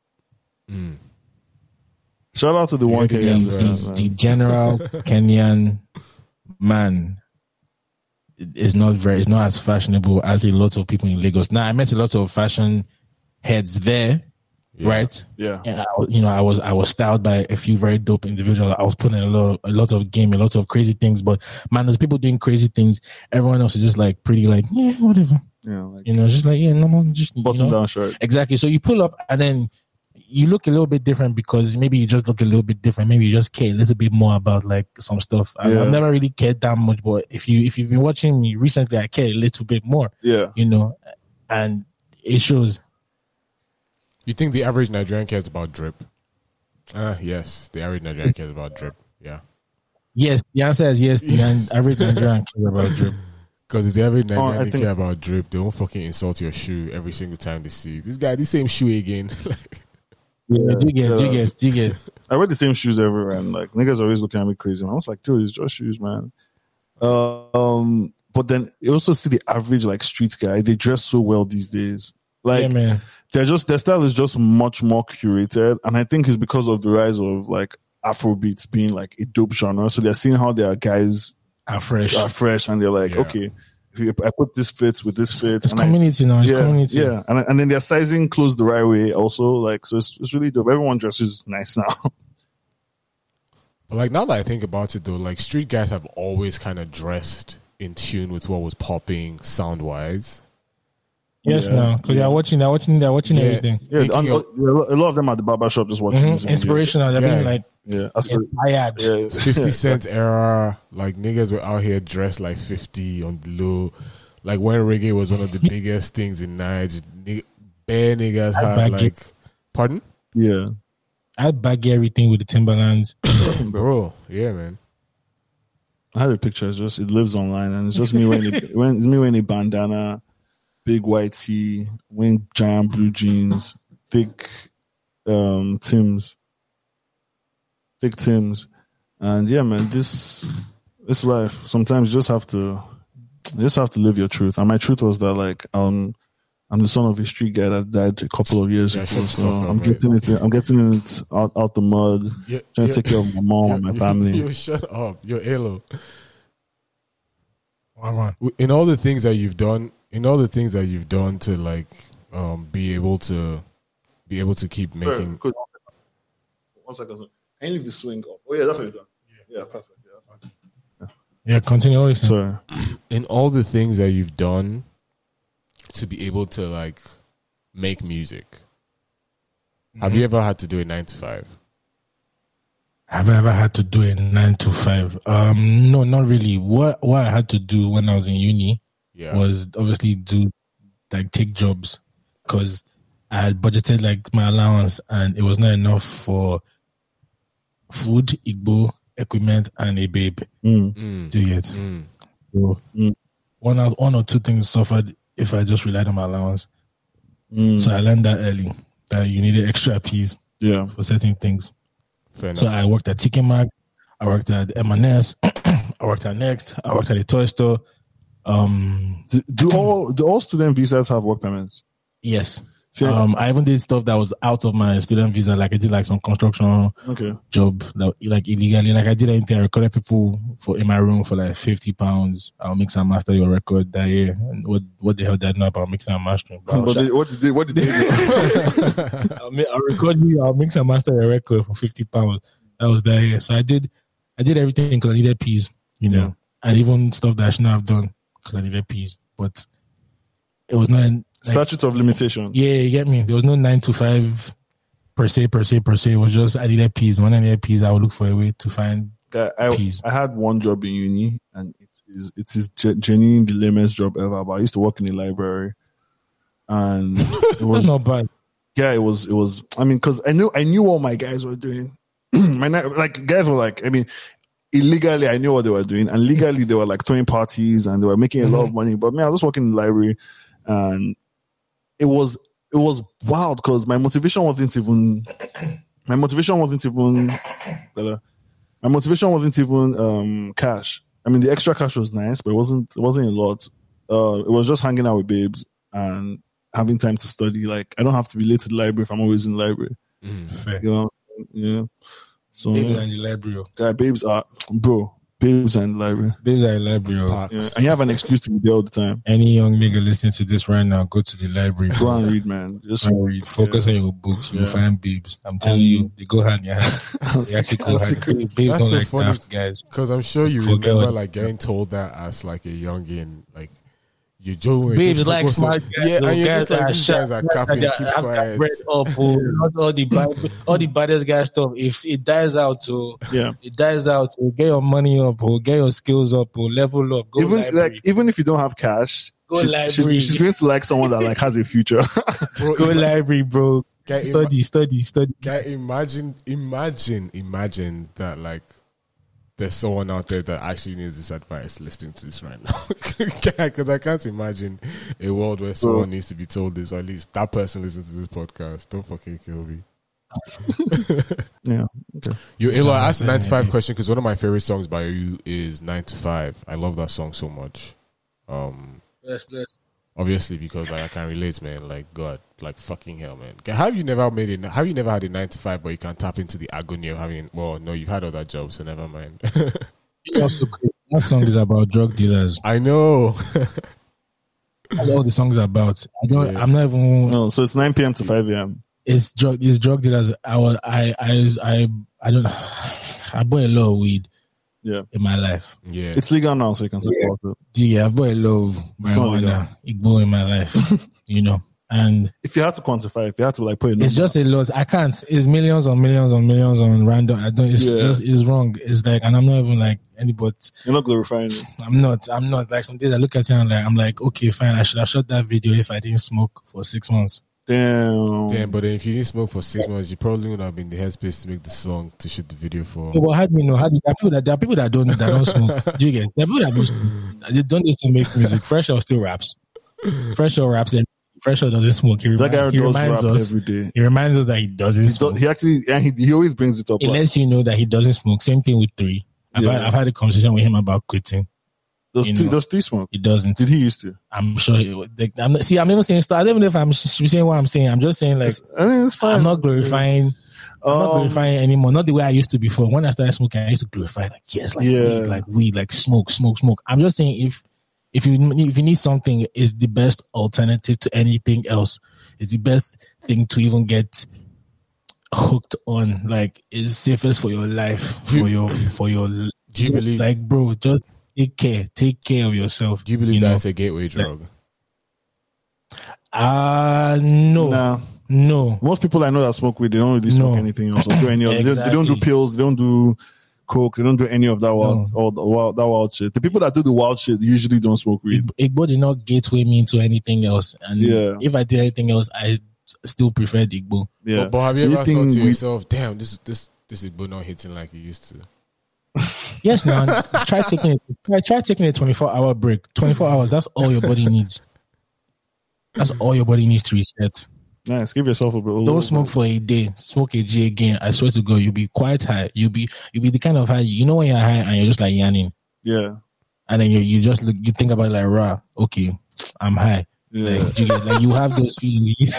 Shout out to the one Kenyan. The general Kenyan man is not as fashionable as a lot of people in Lagos. Now I met a lot of fashion heads there, right? Yeah. And I was styled by a few very dope individuals. I was putting in a lot of game, a lot of crazy things. But man, there's people doing crazy things. Everyone else is just like pretty, like whatever. Yeah, like, just like normal, just button down shirt. Exactly. So you pull up and then you look a little bit different because maybe you just look a little bit different. Maybe you just care a little bit more about like some stuff. I've never really cared that much, but if you've been watching me recently, I care a little bit more. Yeah. And it shows. You think the average Nigerian cares about drip? Yes, the average Nigerian cares about drip. Yeah. Yes, the answer is yes. The average Nigerian cares about drip. Because if the average Nigerian care about drip, they won't fucking insult your shoe every single time they see you. This guy, this same shoe again. Yeah, you get. I wear the same shoes everywhere, and like niggas are always looking at me crazy. And I was like, dude, it's just shoes, man. But then you also see the average like street guy. They dress so well these days. Like, man. Their style is just much more curated, and I think it's because of the rise of like Afrobeats being like a dope genre. So they're seeing how their guys are fresh, and they're like, okay. I put this fits with this fits. It's community now. It's community. Yeah, and then their sizing closed the right way also. Like, so it's really dope. Everyone dresses nice now. But like now that I think about it though, like street guys have always kind of dressed in tune with what was popping sound wise. Yes, now because they're watching everything. Yeah, a lot of them at the barbershop just watching. Inspirational. They're being like, inspired. 50 Cent era, like niggas were out here dressed like 50 on the low. Like when reggae was one of the biggest things in Nigeria, bare niggas had like, pardon? Yeah, I'd bag everything with the Timberlands, bro. Yeah, man. I have a picture. It lives online, and it's just me wearing a bandana, big white tee, wearing giant blue jeans, thick Tims. And yeah, man, this life, sometimes you just have to live your truth. And my truth was that like I'm the son of a street guy that died a couple of years ago. So I'm getting it out the mud, trying to take care of my mom and my family. Yo, shut up. Yo, Elo. Wow. In all the things that you've done to like be able to keep making. Good. 1 second. Can you leave the swing up? Oh yeah, that's what you're doing. Yeah, perfect. Yeah, that's fine. Yeah, continue. Sorry. In all the things that you've done to be able to like make music, have you ever had to do a 9 to 5? Have I ever had to do a 9 to 5? No, not really. What I had to do when I was in uni was obviously take jobs because I had budgeted like my allowance and it was not enough for food, Igbo, equipment, and a babe. Do you get? So one or two things suffered if I just relied on my allowance. So I learned that early, that you needed extra peas for certain things. Fair enough. So I worked at TK Maxx, I worked at M&S, I worked at Next, I worked at a toy store. Do all student visas have work permits? Yes. I even did stuff that was out of my student visa. Like I did like some construction job, like illegally. Like I did anything. I recorded people in my room for like £50. I'll mix and master your record that year. And what the hell did I know about mixing and mastering? What did they do? I'll record you. I'll mix and master your record for £50. That was that year. So I did everything because I needed peas, you know, and even stuff that I shouldn't have done because I needed peas. But it was not. Statute of limitation. Yeah, you get me. There was no 9 to 5 per se. It was just I needed peas. When I needed peas, I would look for a way to find peas. I had one job in uni, and it is genuinely the lamest job ever. But I used to work in a library, and it was that's not bad. Yeah, it was. I mean, because I knew what my guys were doing. Guys were like, I mean, illegally I knew what they were doing, and legally they were like throwing parties and they were making a lot of money. But man, I was working in the library, and it was wild because my motivation wasn't even cash. I mean, the extra cash was nice, but it wasn't a lot. It was just hanging out with babes and having time to study. Like, I don't have to be late to the library if I'm always in the library. Fair. You know, yeah. So babes are in the library. Babes are and the library. Babes are in the library. Yeah. And you have an excuse to be there all the time. Any young nigga listening to this right now, go to the library. Go and read, man. Just read. Focus on your books. You'll find babes. I'm telling you, they go hand in hand. They actually go hand. Babes don't so like funny, daft guys. Because I'm sure you remember like getting told that as like a youngin, like you're joking. Babes like smart guys. Yeah, and you're guys just like, these guys are capping. Keep quiet. Not all the baddest guys stuff. If it dies out, it dies out. Get your money up, or get your skills up, or level up. Go even if you don't have cash, she's going to like someone that like has a future. Bro, go library, bro. Study. Imagine that like there's someone out there that actually needs this advice listening to this right now. Because I can't imagine a world where someone needs to be told this, or at least that person listens to this podcast. Don't fucking kill me. Yeah. Okay. Eli, I asked the 9 to 5 question because one of my favorite songs by you is 9 to 5. I love that song so much. Bless. Obviously, because like I can relate, man. Like God, like fucking hell, man. Have you never had a 9 to 5, but you can tap into the agony of having? Well, no, you've had other jobs, so never mind. That song is about drug dealers. I know. That's all the songs are about. I'm not even. No, so it's 9 p.m. to 5 a.m. It's drug dealers. I don't. I bought a lot of weed. Yeah, in my life. Yeah, it's legal now, so you can talk about it. Yeah, I've bought a lot of marijuana, Igbo in my life. You know, and if you had to quantify, if you had to like put it, it's just a lot. I can't. It's millions on millions on millions on random. I don't. It's wrong. It's like, and I'm not even like anybody. You're not glorifying it. I'm not. Like some days I look at it and I'm like, okay, fine. I should have shot that video if I didn't smoke for 6 months. Damn, but then if you didn't smoke for 6 months, you probably would have been in the headspace to make the song to shoot the video for. Yeah, but how do you know? There are people that don't smoke. Do you get? There are people that don't smoke. They don't just make music. Fresher still raps. Fresher raps and Fresher doesn't smoke. He reminds us every day. He reminds us that he doesn't smoke. He actually, he always brings it up. It lets you know that he doesn't smoke. Same thing with 3. I've had a conversation with him about quitting. Does 3 smoke? It doesn't. Did he used to? I'm sure. I'm even saying stuff. I don't even know if I'm saying what I'm saying. I'm just saying, like, it's fine. I'm not glorifying. I'm not glorifying anymore. Not the way I used to before. When I started smoking, I used to glorify weed, like smoke. I'm just saying, if you need something, it's the best alternative to anything else. It's the best thing to even get hooked on. Like, it's safest for your life, for your. Do you believe? Like, bro, just. Take care of yourself. Do you believe that's a gateway drug? No. No. Most people I know that smoke weed, they don't really smoke anything else. Or do any of They don't do pills. They don't do coke. They don't do any of that wild shit. The people that do the wild shit usually don't smoke weed. Igbo did not gateway me into anything else. And if I did anything else, I still prefer Igbo. Yeah. But have you ever thought to yourself, damn, this Igbo not hitting like it used to? Yes, man. Try taking a 24-hour break. 24 hours. That's all your body needs. That's all your body needs to reset. Nice. Give yourself a bit. Don't smoke for a day. Smoke a G again. I swear to God, you'll be quite high. You'll be the kind of high. You know when you're high and you're just like yanning. Yeah. And then you just look. You think about it like, rah, okay, I'm high. Yeah. Like you have those feelings.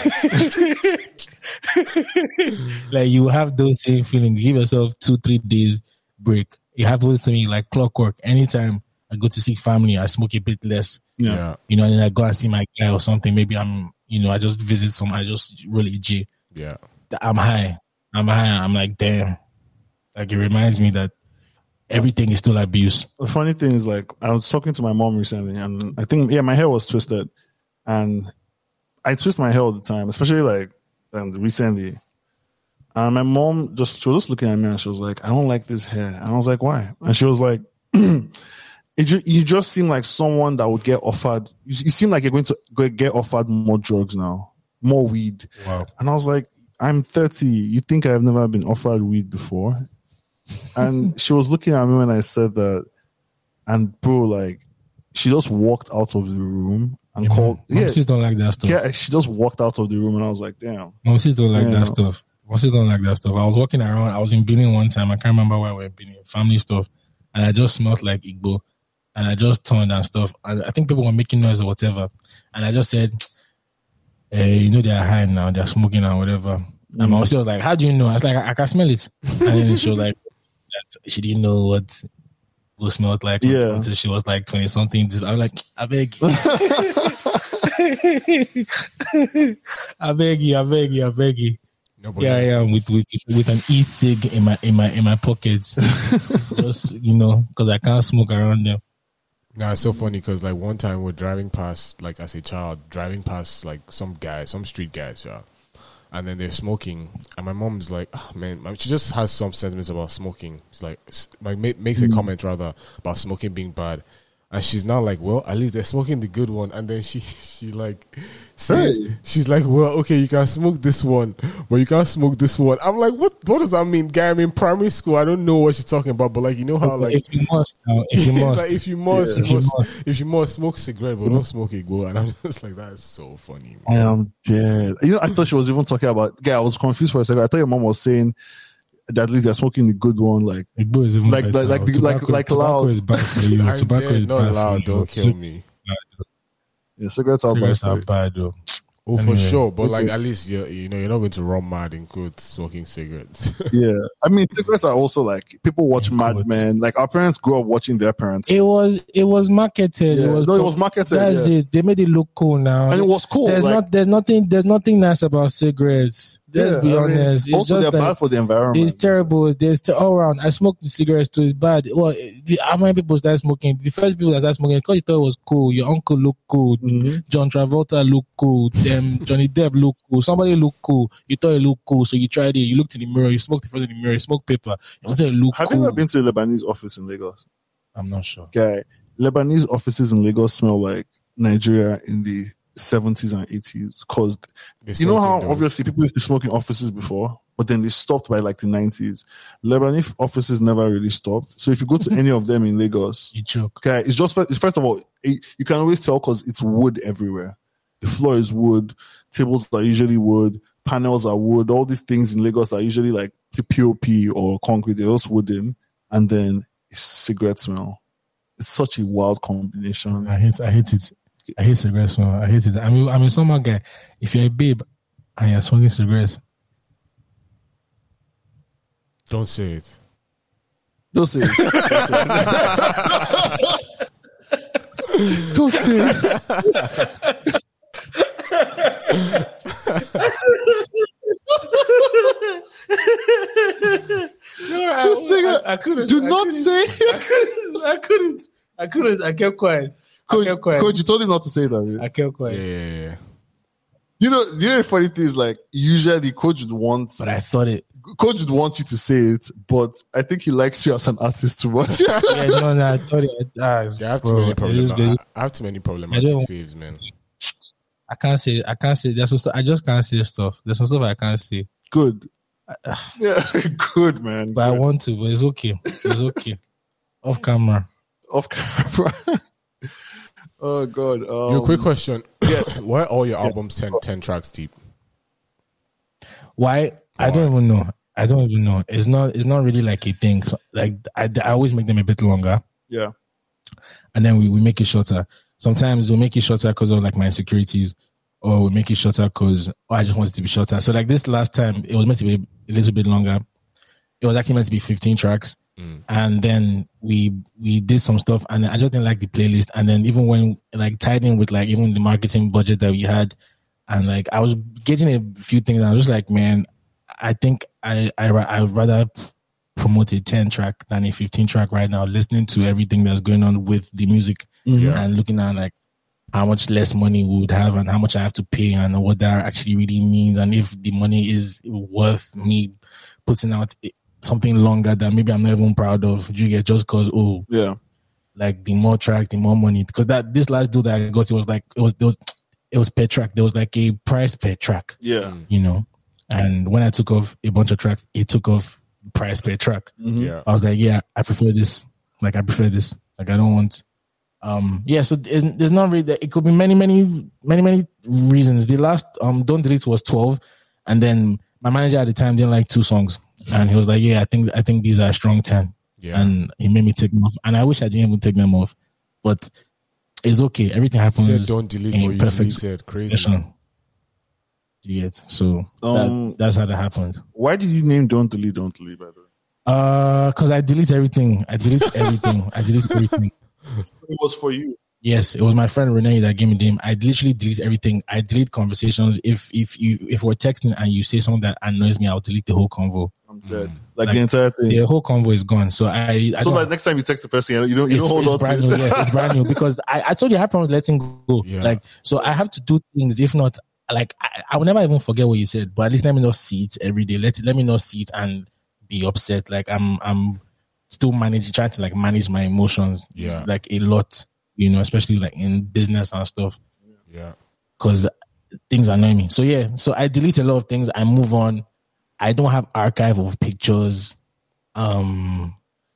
Like you have those same feelings. Give yourself 2-3 days break. It happens to me like clockwork. Anytime I go to see family, I smoke a bit less. Yeah. You know, and then I go and see my guy or something. Maybe I just visit I just roll a J. Yeah. I'm high. I'm like, damn. Like it reminds me that everything is still abuse. The funny thing is, like, I was talking to my mom recently, and I think, my hair was twisted, and I twist my hair all the time, especially like recently. And my mom she was just looking at me, and she was like, "I don't like this hair," and I was like, "Why?" And she was like, "You just seem like someone that would get offered. You seem like you're going to get offered more drugs now, more weed." Wow. And I was like, "I'm 30. You think I've never been offered weed before?" And she was looking at me when I said that, and bro, like, she just walked out of the room and called. Momsies don't like that stuff. Yeah, she just walked out of the room, and I was like, "Damn." Momsies don't like that stuff. Momsies don't like that stuff. I was walking around. I was in Benin one time. I can't remember where we were Benin. Family stuff, and I just smelled like Igbo, and I just turned and stuff. And I think people were making noise or whatever, and I just said, "Hey, they're high now. They're smoking and whatever." And my sister was like, "How do you know?" I was like, "I can smell it." And then she was like, that she didn't know what smelled like until she was like 20 something. I was like, I beg you. I beg you. Nobody. Yeah, I am with an e-cig in my pocket. Just, because I can't smoke around them. Nah, it's so funny because like one time we're driving past, like as a child, like some street guys, yeah. And then they're smoking, and my mom's like, "Oh, man," she just has some sentiments about smoking. It's like makes a comment rather about smoking being bad, and she's now like, "Well, at least they're smoking the good one." And then she like says, she's like, "Well, okay, you can smoke this one, but you can't smoke this one." I'm like, "What does that mean, guy? I'm in primary school. I don't know what she's talking about, but like, you know how like if you must, like, if you must smoke cigarette, but don't smoke a go." And I'm just like, that's so funny, man. I am dead. I thought she was even talking about. Yeah, I was confused for a second. I thought your mom was saying that at least they're smoking the good one, like Igbo is even like tobacco loud. is bad for you. Tobacco is not bad loud. for you. Don't kill me. Yeah, cigarettes are bad though. Oh, for sure. But like, at least you're not going to run mad in quotes smoking cigarettes. Yeah, I mean, cigarettes are also like people watch Mad Men. Like our parents grew up watching their parents. It was marketed. Yeah. It was marketed. That's it. They made it look cool now, and it was cool. There's nothing nice about cigarettes. Let's be honest. It's also, just they're bad for the environment. It's terrible. There's all around. I smoked the cigarettes too. It's bad. Well, how many people start smoking? The first people that started smoking because you thought it was cool. Your uncle looked cool. Mm-hmm. John Travolta looked cool. Johnny Depp looked cool. Somebody looked cool. You thought it looked cool, so you tried it. You looked in the mirror. You smoked in front of the mirror. You smoked paper. You thought it looked cool. Have you ever been to a Lebanese office in Lagos? I'm not sure. Okay, Lebanese offices in Lagos smell like Nigeria in the 70s and 80s, because you know how obviously people used to smoke in offices before, but then they stopped by like the 90s. Lebanese offices never really stopped. So if you go to any of them in Lagos, you choke. Okay, it's just first of all, you can always tell because it's wood everywhere. The floor is wood, tables are usually wood, panels are wood. All these things in Lagos are usually like the POP or concrete. They're just wooden, and then it's cigarette smell. It's such a wild combination. I hate it. I hate cigarettes. I hate it. I'm a summer guy. If you're a babe and you're smoking cigarettes, don't say it. Don't say it. Don't say it. This nigga, I couldn't. Do not say it. I couldn't. I kept quiet. Coach, you told him not to say that. Man. I kept quiet. Yeah. You know the funny thing is, like, usually coach would want, but I thought it. Coach would want you to say it, but I think he likes you as an artist too much. I thought it. I have too many problems. I have too many problematic faves, man. I can't say. There's some stuff. I just can't say stuff. There's some stuff I can't say. Good. Yeah, good, man. But good. I want to, but it's okay. It's okay. Off camera. Oh God. Your quick question. Why are all your albums 10 tracks deep? Why? I don't even know. It's not really like a thing. So, like I always make them a bit longer. Yeah. And then we make it shorter. Sometimes we make it shorter because of like my insecurities, or we make it shorter because I just want it to be shorter. So like this last time, it was meant to be a little bit longer. It was actually meant to be 15 tracks. And then we did some stuff, and I just didn't like the playlist. And then even when like tied in with like even the marketing budget that we had, and like I was gauging a few things, and I was just like, man, I think I'd rather promote a 10 track than a 15 track right now, listening to everything that's going on with the music and looking at like how much less money we would have and how much I have to pay and what that actually really means, and if the money is worth me putting out something longer that maybe I'm not even proud of. Do you get, just because like the more tracks, the more money? Because this last deal that I got, it was per track. There was like a price per track. Yeah. You know? And when I took off a bunch of tracks, it took off price per track. Yeah. I was like, yeah, I prefer this. Like, I prefer this. Like, I don't want. So there's not really. It could be many reasons. The last Don't Delete was 12, and then my manager at the time didn't like 2 songs, and he was like, yeah, I think these are a strong 10. Yeah. And he made me take them off, and I wish I didn't even take them off, but it's okay. Everything happens. You said don't delete what you deleted. Crazy. Session. You get, so that's how that happened. Why did you name Don't Delete, by the way? Because I delete everything. I delete everything. It was for you. Yes, it was my friend Renee that gave me the name. I literally delete everything. I delete conversations. If we're texting and you say something that annoys me, I'll delete the whole convo. I'm dead. Like the entire thing. The whole convo is gone. So so like next time you text the person, you don't hold on to it. Yes, it's brand new because I told you I have problems letting go. Yeah. Like, so I have to do things. If not, like I will never even forget what you said. But at least let me not see it every day. Let me not see it and be upset. Like I'm still trying to like manage my emotions. Yeah. Like a lot. You know, especially like in business and stuff. Yeah. Because things annoy me. So yeah, so I delete a lot of things. I move on. I don't have archive of pictures. And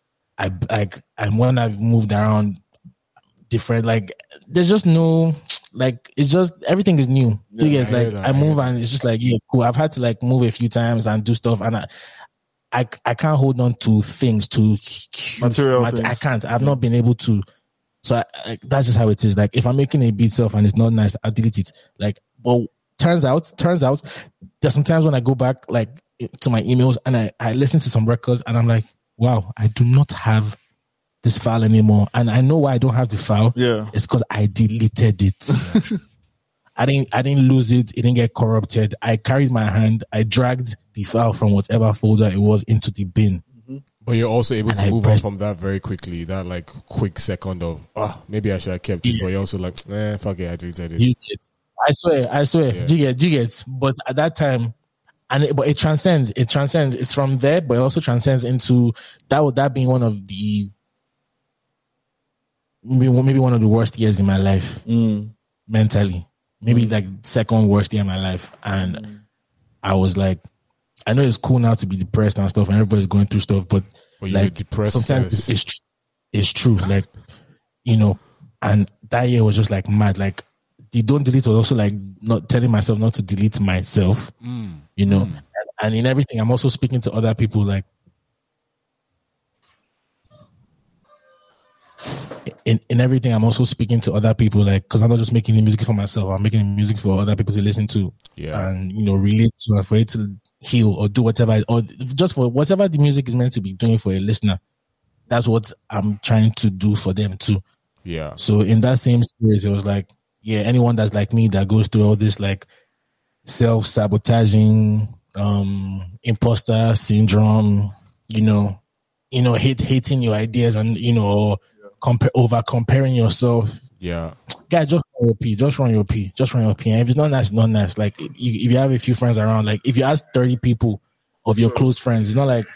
when I've moved around different, like there's just no, like it's just everything is new. I move and it's just like, yeah, cool. I've had to like move a few times and do stuff, and I can't hold on to things, to material things. I can't. I've not been able to. So that's just how it is. Like if I'm making a beat self and it's not nice, I'll delete it. Like, well, turns out there's sometimes when I go back like to my emails and I listen to some records and I'm like, wow, I do not have this file anymore. And I know why I don't have the file. Yeah. It's because I deleted it. I didn't lose it. It didn't get corrupted. I carried my hand. I dragged the file from whatever folder it was into the bin. But you're also able to move on from that very quickly. That like quick second of, maybe I should have kept it. But you're also like, fuck it, I deleted it. I swear. Yeah. Do you get? But at that time, but it transcends. It's from there, but it also transcends into that being one of the maybe one of the worst years in my life mentally. Maybe like second worst year in my life, and I was like, I know it's cool now to be depressed and stuff, and everybody's going through stuff, but like sometimes it's true, like, you know. And that year was just like mad. Like the Don't Delete was also like not telling myself not to delete myself, you know. And in everything, I'm also speaking to other people. Like in everything, I'm also speaking to other people. Like, because I'm not just making the music for myself. I'm making the music for other people to listen to, and you know, relate to, and for it to heal or do whatever, or just for whatever the music is meant to be doing for a listener. That's what I'm trying to do for them too. Yeah. So in that same spirit, it was like, yeah, anyone that's like me that goes through all this like self-sabotaging, imposter syndrome, you know, hating your ideas and, you know, over comparing yourself. Yeah. Guy, just run your P. And if it's not nice, it's not nice. Like if you have a few friends around, like if you ask 30 people of your close friends, it's not like,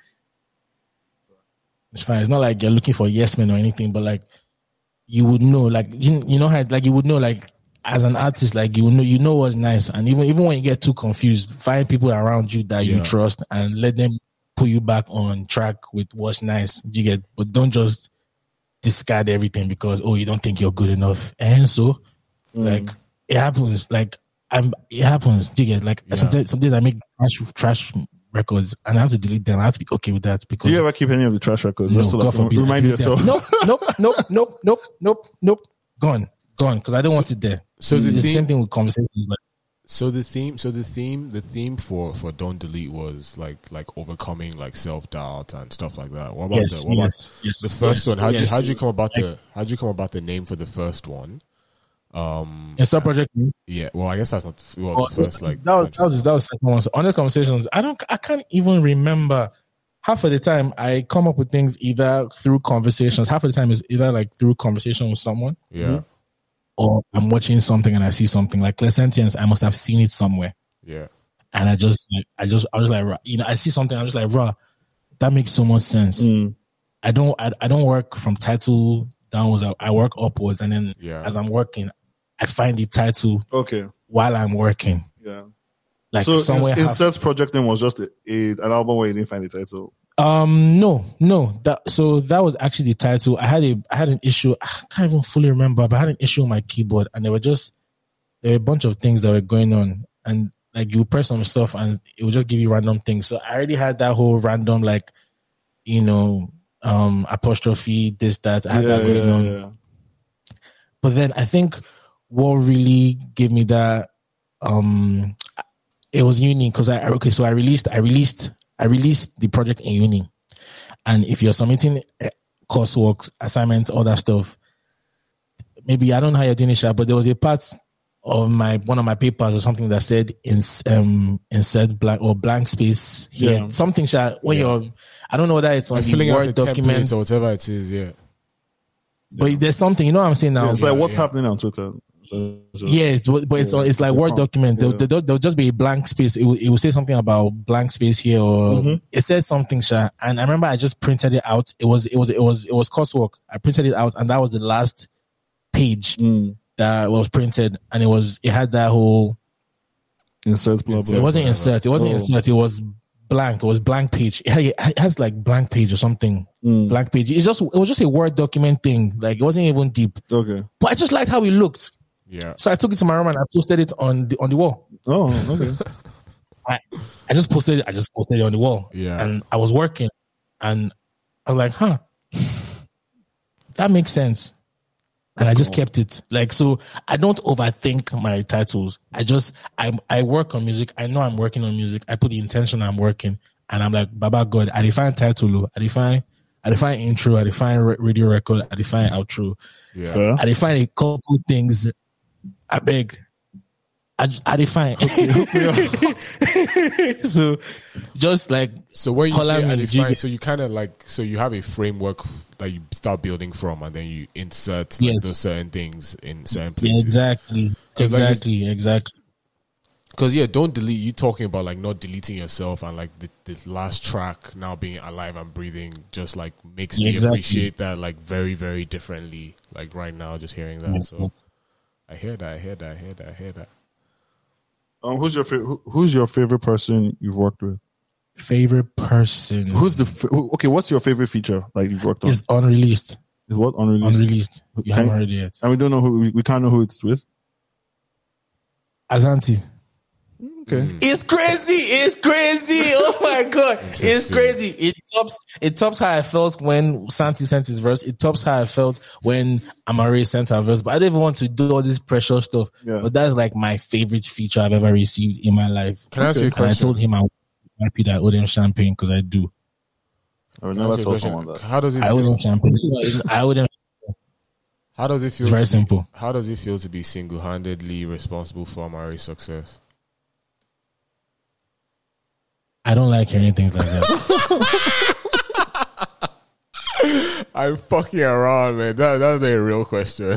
it's fine. It's not like you're looking for yes men or anything, but like you would know, like you know how, like you would know, like as an artist, like you know what's nice. And even when you get too confused, find people around you that you trust and let them put you back on track with what's nice. You get, but don't just discard everything because you don't think you're good enough. And so like it happens. Like it happens. Do you get like some days I make trash records and I have to delete them. I have to be okay with that because. Do you ever keep any of the trash records? No, just to like remind yourself. Nope. Gone. Because I don't want it there. So it's the same thing with conversations. Like, So the theme for Don't Delete was like overcoming like self-doubt and stuff like that. What about the first one? How'd you come about the name for the first one? It's a project. Yeah, well, I guess that's not the first like that was the second one. So on the conversations, I can't even remember. Half of the time I come up with things either through conversations. Half of the time is either like through conversation with someone. Yeah. Or I'm watching something and I see something like Clear Sentience. I must have seen it somewhere. Yeah. And I was like, I see something. I'm just like, raw. That makes so much sense. I don't work from title downwards. I work upwards, and then as I'm working, I find the title. Okay. While I'm working. Yeah. Like so somewhere. Insert's project name was just an album where you didn't find the title. No. That was actually the title. I had an issue. I can't even fully remember, but I had an issue with my keyboard, and there were a bunch of things that were going on, and like you press some stuff, and it would just give you random things. So I already had that whole random like, apostrophe this that. I had that going on. Yeah. But then I think what really gave me that, it was uni because I released the project in uni, and if you're submitting coursework, assignments, all that stuff, maybe I don't know how you're doing it, but there was a part of one of my papers or something that said insert blank space here. Yeah. Something when you're, I don't know whether it's on the filling Word out the document or whatever it is. Yeah. But there's something, you know what I'm saying now. Yeah, it's like what's happening on Twitter. It's like Word document. There'll just be a blank space. It will say something about blank space here, or it said something, and I remember I just printed it out. It was coursework. I printed it out, and that was the last page that was printed, and it had that whole insert. Blah, blah, it wasn't insert. It wasn't insert. It was blank. It was blank page. It has like blank page or something. Blank page. It was just a Word document thing. Like it wasn't even deep. Okay. But I just liked how it looked. Yeah. So I took it to my room and I posted it on the wall. Oh, okay. I just posted it on the wall. Yeah. And I was working and I was like, that makes sense. And I just kept it. Like, so I don't overthink my titles. I work on music. I know I'm working on music. I put the intention I'm working. And I'm like, Baba God, I define title. I define intro. I define radio record. I define outro. Yeah. I define a couple things. I beg. I define. So just like. So when you say I define, so you kind of like, so you have a framework that you start building from, and then you insert those certain things in certain places. Yeah, exactly. Because Don't Delete, you talking about like not deleting yourself, and like the last track now being alive and breathing just like makes me appreciate that like very, very differently. Like right now, just hearing that. Yes. So I hear that. Who's your favorite person you've worked with? Favorite person? What's your favorite feature like you've worked on? It's unreleased. Is what unreleased? Unreleased. You haven't heard it yet. And we don't know we can't know who it's with. Azanti. Okay. It's crazy. Oh my God. It's crazy. It tops how I felt when Santi sent his verse. It tops how I felt when Amare sent her verse. But I don't even want to do all this pressure stuff. Yeah. But that's like my favorite feature I've ever received in my life. Can I ask you a question? And I told him I was happy that I owed him champagne because I do. I would never tell someone that. How does it feel? I owe him champagne. I owe him. How does it feel? It's very simple. How does it feel to be single-handedly responsible for Amare's success? I don't like hearing things like that. I'm fucking around, man. That's a real question.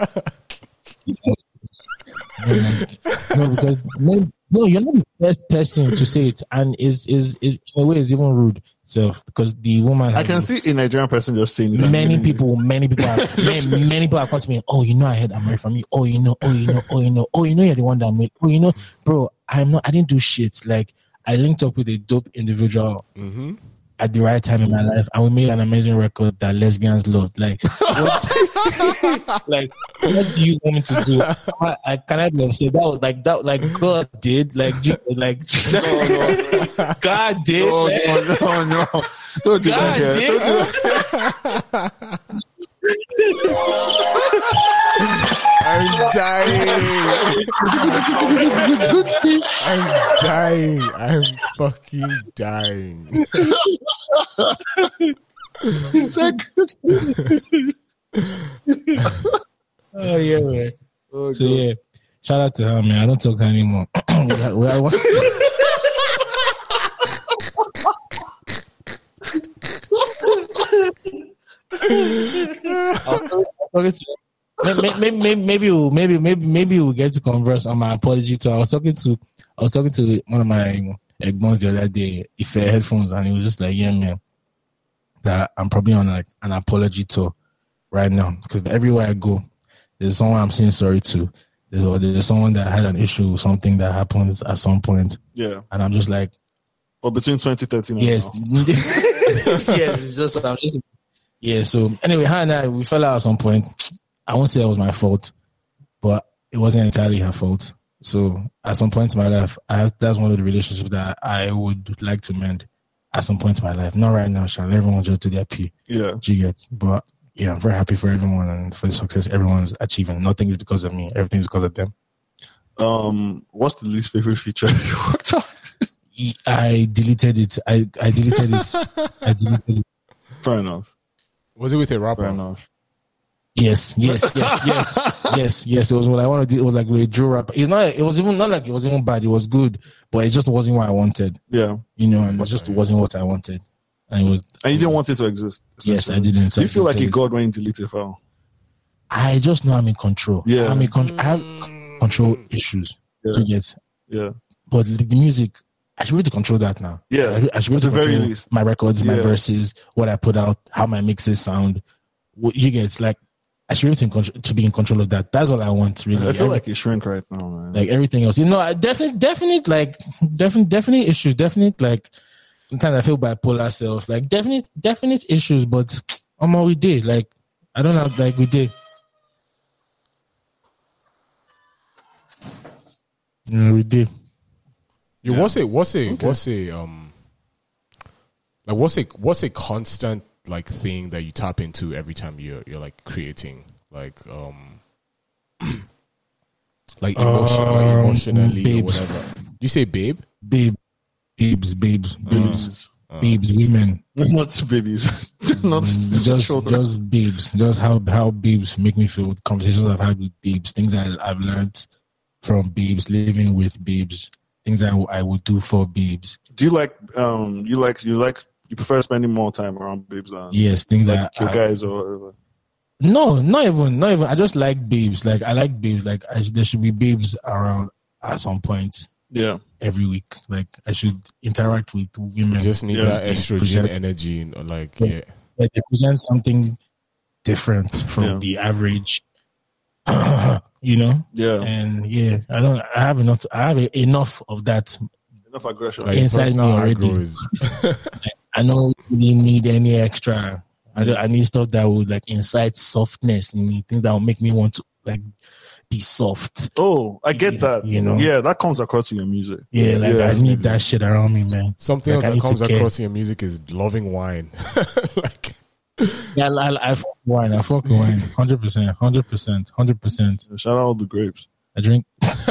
No, you're not the first person to say it, and is in a way is even rude. So because the woman, I can see a Nigerian person just saying it. Many people have come to me. Oh, I heard Amare from you. Oh, you're the one that made. Bro, I didn't do shit. Like I linked up with a dope individual, at the right time in my life, and we made an amazing record that lesbians loved. Like, like, what do you want me to do? Can I be upset? That was like that. Like God did. Like no. God did. No. Don't do God that. did. I'm dying. I'm fucking dying. Oh yeah, man. Oh, So yeah, shout out to her, man. I don't talk to her anymore. Maybe we'll get to converse on my apology too. I was talking to one of my egbons the other day, Ife headphones, and he was just like, "Yeah, man, that I'm probably on like an apology tour right now because everywhere I go, there's someone I'm saying sorry to. There's someone that had an issue, something that happens at some point, yeah, and I'm just like, well, between 2013 and yes, yes, it's just yeah. So anyway, her and I, we fell out at some point. I won't say it was my fault, but it wasn't entirely her fault. So at some point in my life, that's one of the relationships that I would like to mend at some point in my life. Not right now, Sean. Everyone just to their P. Yeah. Do you get? But yeah, I'm very happy for everyone and for the success everyone's achieving. Nothing is because of me. Everything is because of them. What's the least favorite feature you worked on? I deleted it. I deleted it. I deleted it. Fair enough. Was it with a rapper? Fair enough. Yes. It was what I wanted to do. It was like with a drill rap. It wasn't like it was even bad. It was good, but it just wasn't what I wanted. Yeah. You know, and it just wasn't what I wanted. And it was. And you didn't want it to exist. Yes, I didn't. Do you feel like a god when you delete a file? I just know I'm in control. Yeah. I have control issues. Yeah. You get. Yeah. But the music, I should be able to control that now. Yeah. I should be able to very control least. my records, my verses, what I put out, how my mixes sound. You get, like, I should be able to be in control of that. That's all I want, really. I feel like a shrink right now, man. Like everything else, you know, I definite issues. Definite, like, sometimes I feel bipolar self. Like definite issues, but we did. Like, I don't have, like, we did. No, we did. Yeah. What's a constant like thing that you tap into every time you're like creating, like like emotionally babes. or whatever. You say babes, women. Not babies. Not just babes. Just how babes make me feel. Conversations I've had with babes, things I've learned from babes, living with babes, things I would do for babes. Do you like you prefer spending more time around babes than yes, things like your guys or whatever? No, not even. I just like babes. Like, I like babes. Like, there should be babes around at some point. Yeah. Every week. Like, I should interact with women. You just need that estrogen energy. Like, yeah. Like, they present something different from the average, you know? Yeah. And yeah, I have enough of that. Enough aggression. Like, inside me already. I don't really need any extra. I need stuff that would like incite softness in me, things that will make me want to like be soft. Oh, I get that. You know, yeah, that comes across in your music. Yeah, like I need that shit around me, man. Something like, else that comes across in your music is loving wine. Like, yeah, I fuck wine. 100%. Shout out all the grapes. I drink.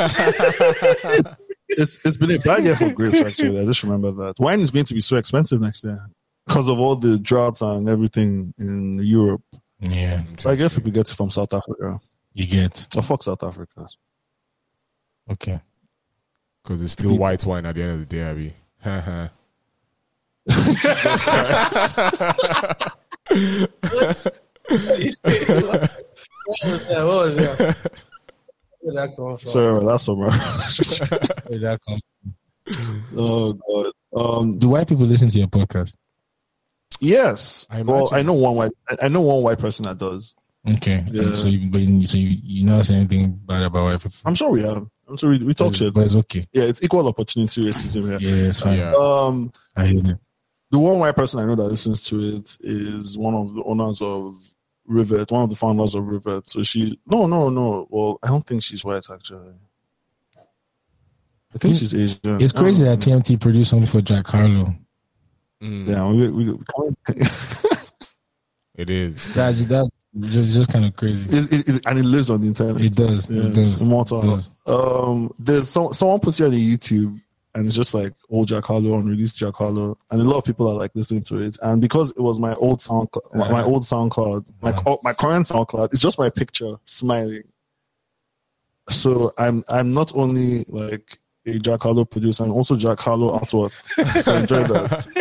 It's been a bad year for grapes, actually. I just remember that. Wine is going to be so expensive next year because of all the droughts and everything in Europe. Yeah. So I guess if we get it from South Africa. You get. Oh, fuck South Africa. Okay. Because it's still white wine at the end of the day, Abby. What was that? Where did that come from? Sorry, that's all right. Where did that come from? Oh God. Do white people listen to your podcast? Yes. I know one white person that does. Okay. Yeah. So you not say anything bad about white people? I'm sure we have. I'm sure we talk shit. But it's okay. Yeah, it's equal opportunity racism here. Yeah, it's fine. Yeah. I hear it. The one white person I know that listens to it is one of the owners of Rivet, one of the founders of Rivet. So no. Well, I don't think she's white actually. I think she's Asian. It's crazy that TMT produced something for Jack Harlow. Yeah, we It is. That's just kind of crazy. And it lives on the internet. It does. Yeah, it does. It's immortal. It does. There's someone puts it on YouTube, and it's just like old Jack Harlow, unreleased Jack Harlow, and a lot of people are like listening to it. And because it was my old SoundCloud, my current SoundCloud, it's just my picture smiling. So I'm not only like a Jack Harlow producer, I'm also Jack Harlow artwork. So enjoy that.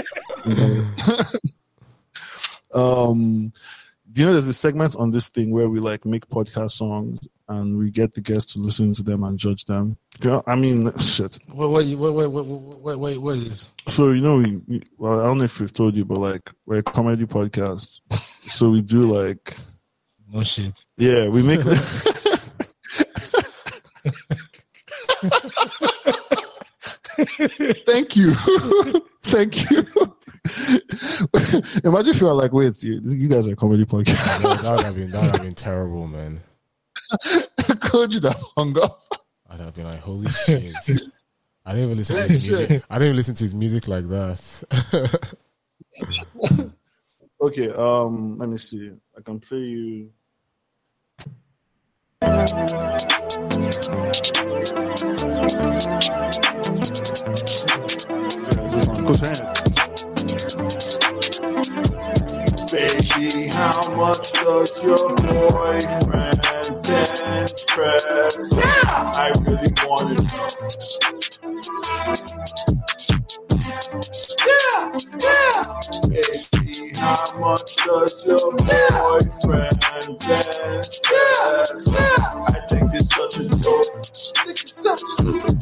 Do you know there's a segment on this thing where we like make podcast songs and we get the guests to listen to them and judge them? I mean, shit. What is this? So I don't know if we've told you, but like we're a comedy podcast, so we do like no shit. Yeah, we make. Thank you. Imagine if you were like, wait, you guys are a comedy podcast. Yeah, that would have been terrible, man. Could you have hung up? I'd have been like, holy shit. I didn't even listen to his music. I didn't even listen to his music like that. Okay, let me see. I can play you. Baby, how much does your boyfriend dance press? Yeah! I really want to know. Yeah! Baby, how much does your boyfriend dance press? Yeah! I think it's such a joke. I think it's so stupid.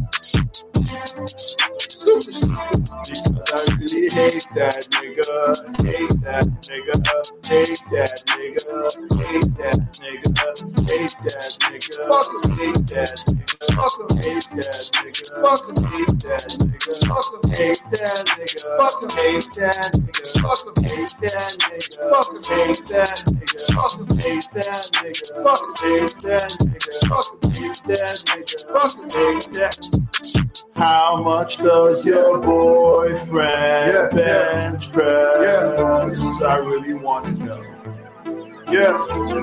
Super stupid. Because I really hate that nigga. Hate that nigga. Hate that nigga. Hate that nigga. Hate that nigga. Fuck him. Hate that nigga. Fuck him. Hate that nigga. Fuck him. Hate that nigga. Fuck him. Hate that nigga. Fuck him. Hate that nigga. Fuck him. Hate that nigga. Fuck him. Hate that nigga. Fuck him. Hate that nigga. Fuck him. Hate that nigga. Fuck him. Hate that nigga. Fuck him. Hate that. How much does your boyfriend bench press? Yeah. I really want to know. Yeah.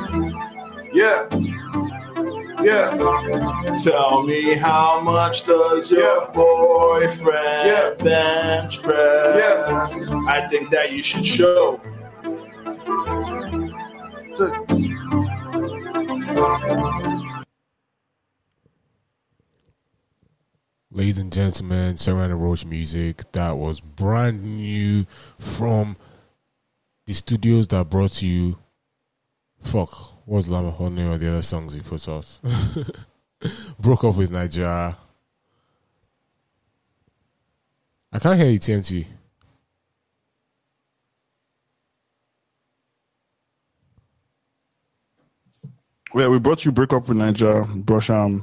Tell me, how much does your boyfriend bench press? Yeah. I think that you should show. Ladies and gentlemen, Serrano Roach music that was brand new from the studios that brought you. What's the name of the other songs he put out? Broke Up with Nigeria. I can't hear you, TMT. Yeah, we brought you Break Up with Nigeria, Brosham.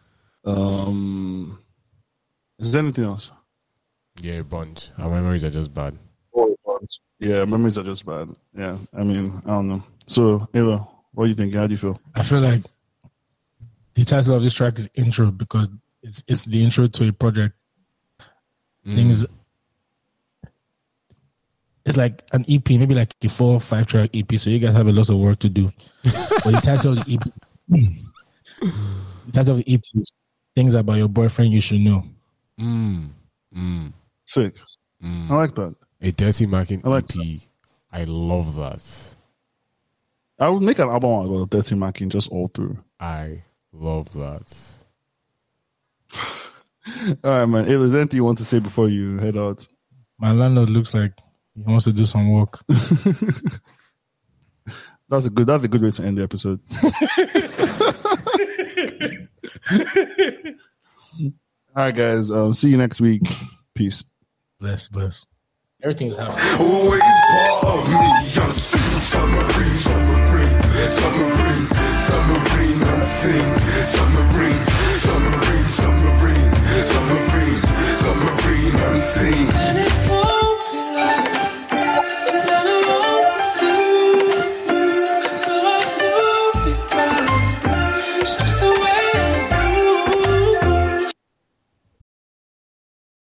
Is there anything else? Yeah, a bunch. Our memories are just bad. Oh, a bunch. Yeah, memories are just bad. Yeah, I mean, I don't know. So, Ava, what do you think? How do you feel? I feel like the title of this track is Intro because it's the intro to a project. Things. It's like an EP, maybe like a 4 or 5 track EP. So you guys have a lot of work to do. But the title of the EP, is Things About Your Boyfriend You Should Know. Sick. I like that. A Dirty Mackin EP. I love that. I would make an album about Dirty Mackin just all through. I love that. All right, man. Hey, is there anything you want to say before you head out? My landlord looks like he wants to do some work. That's a good way to end the episode. All right, guys. See you next week. Peace. Bless. Everything's happening. Always part of me. Unseen submarine unseen. Submarine unseen.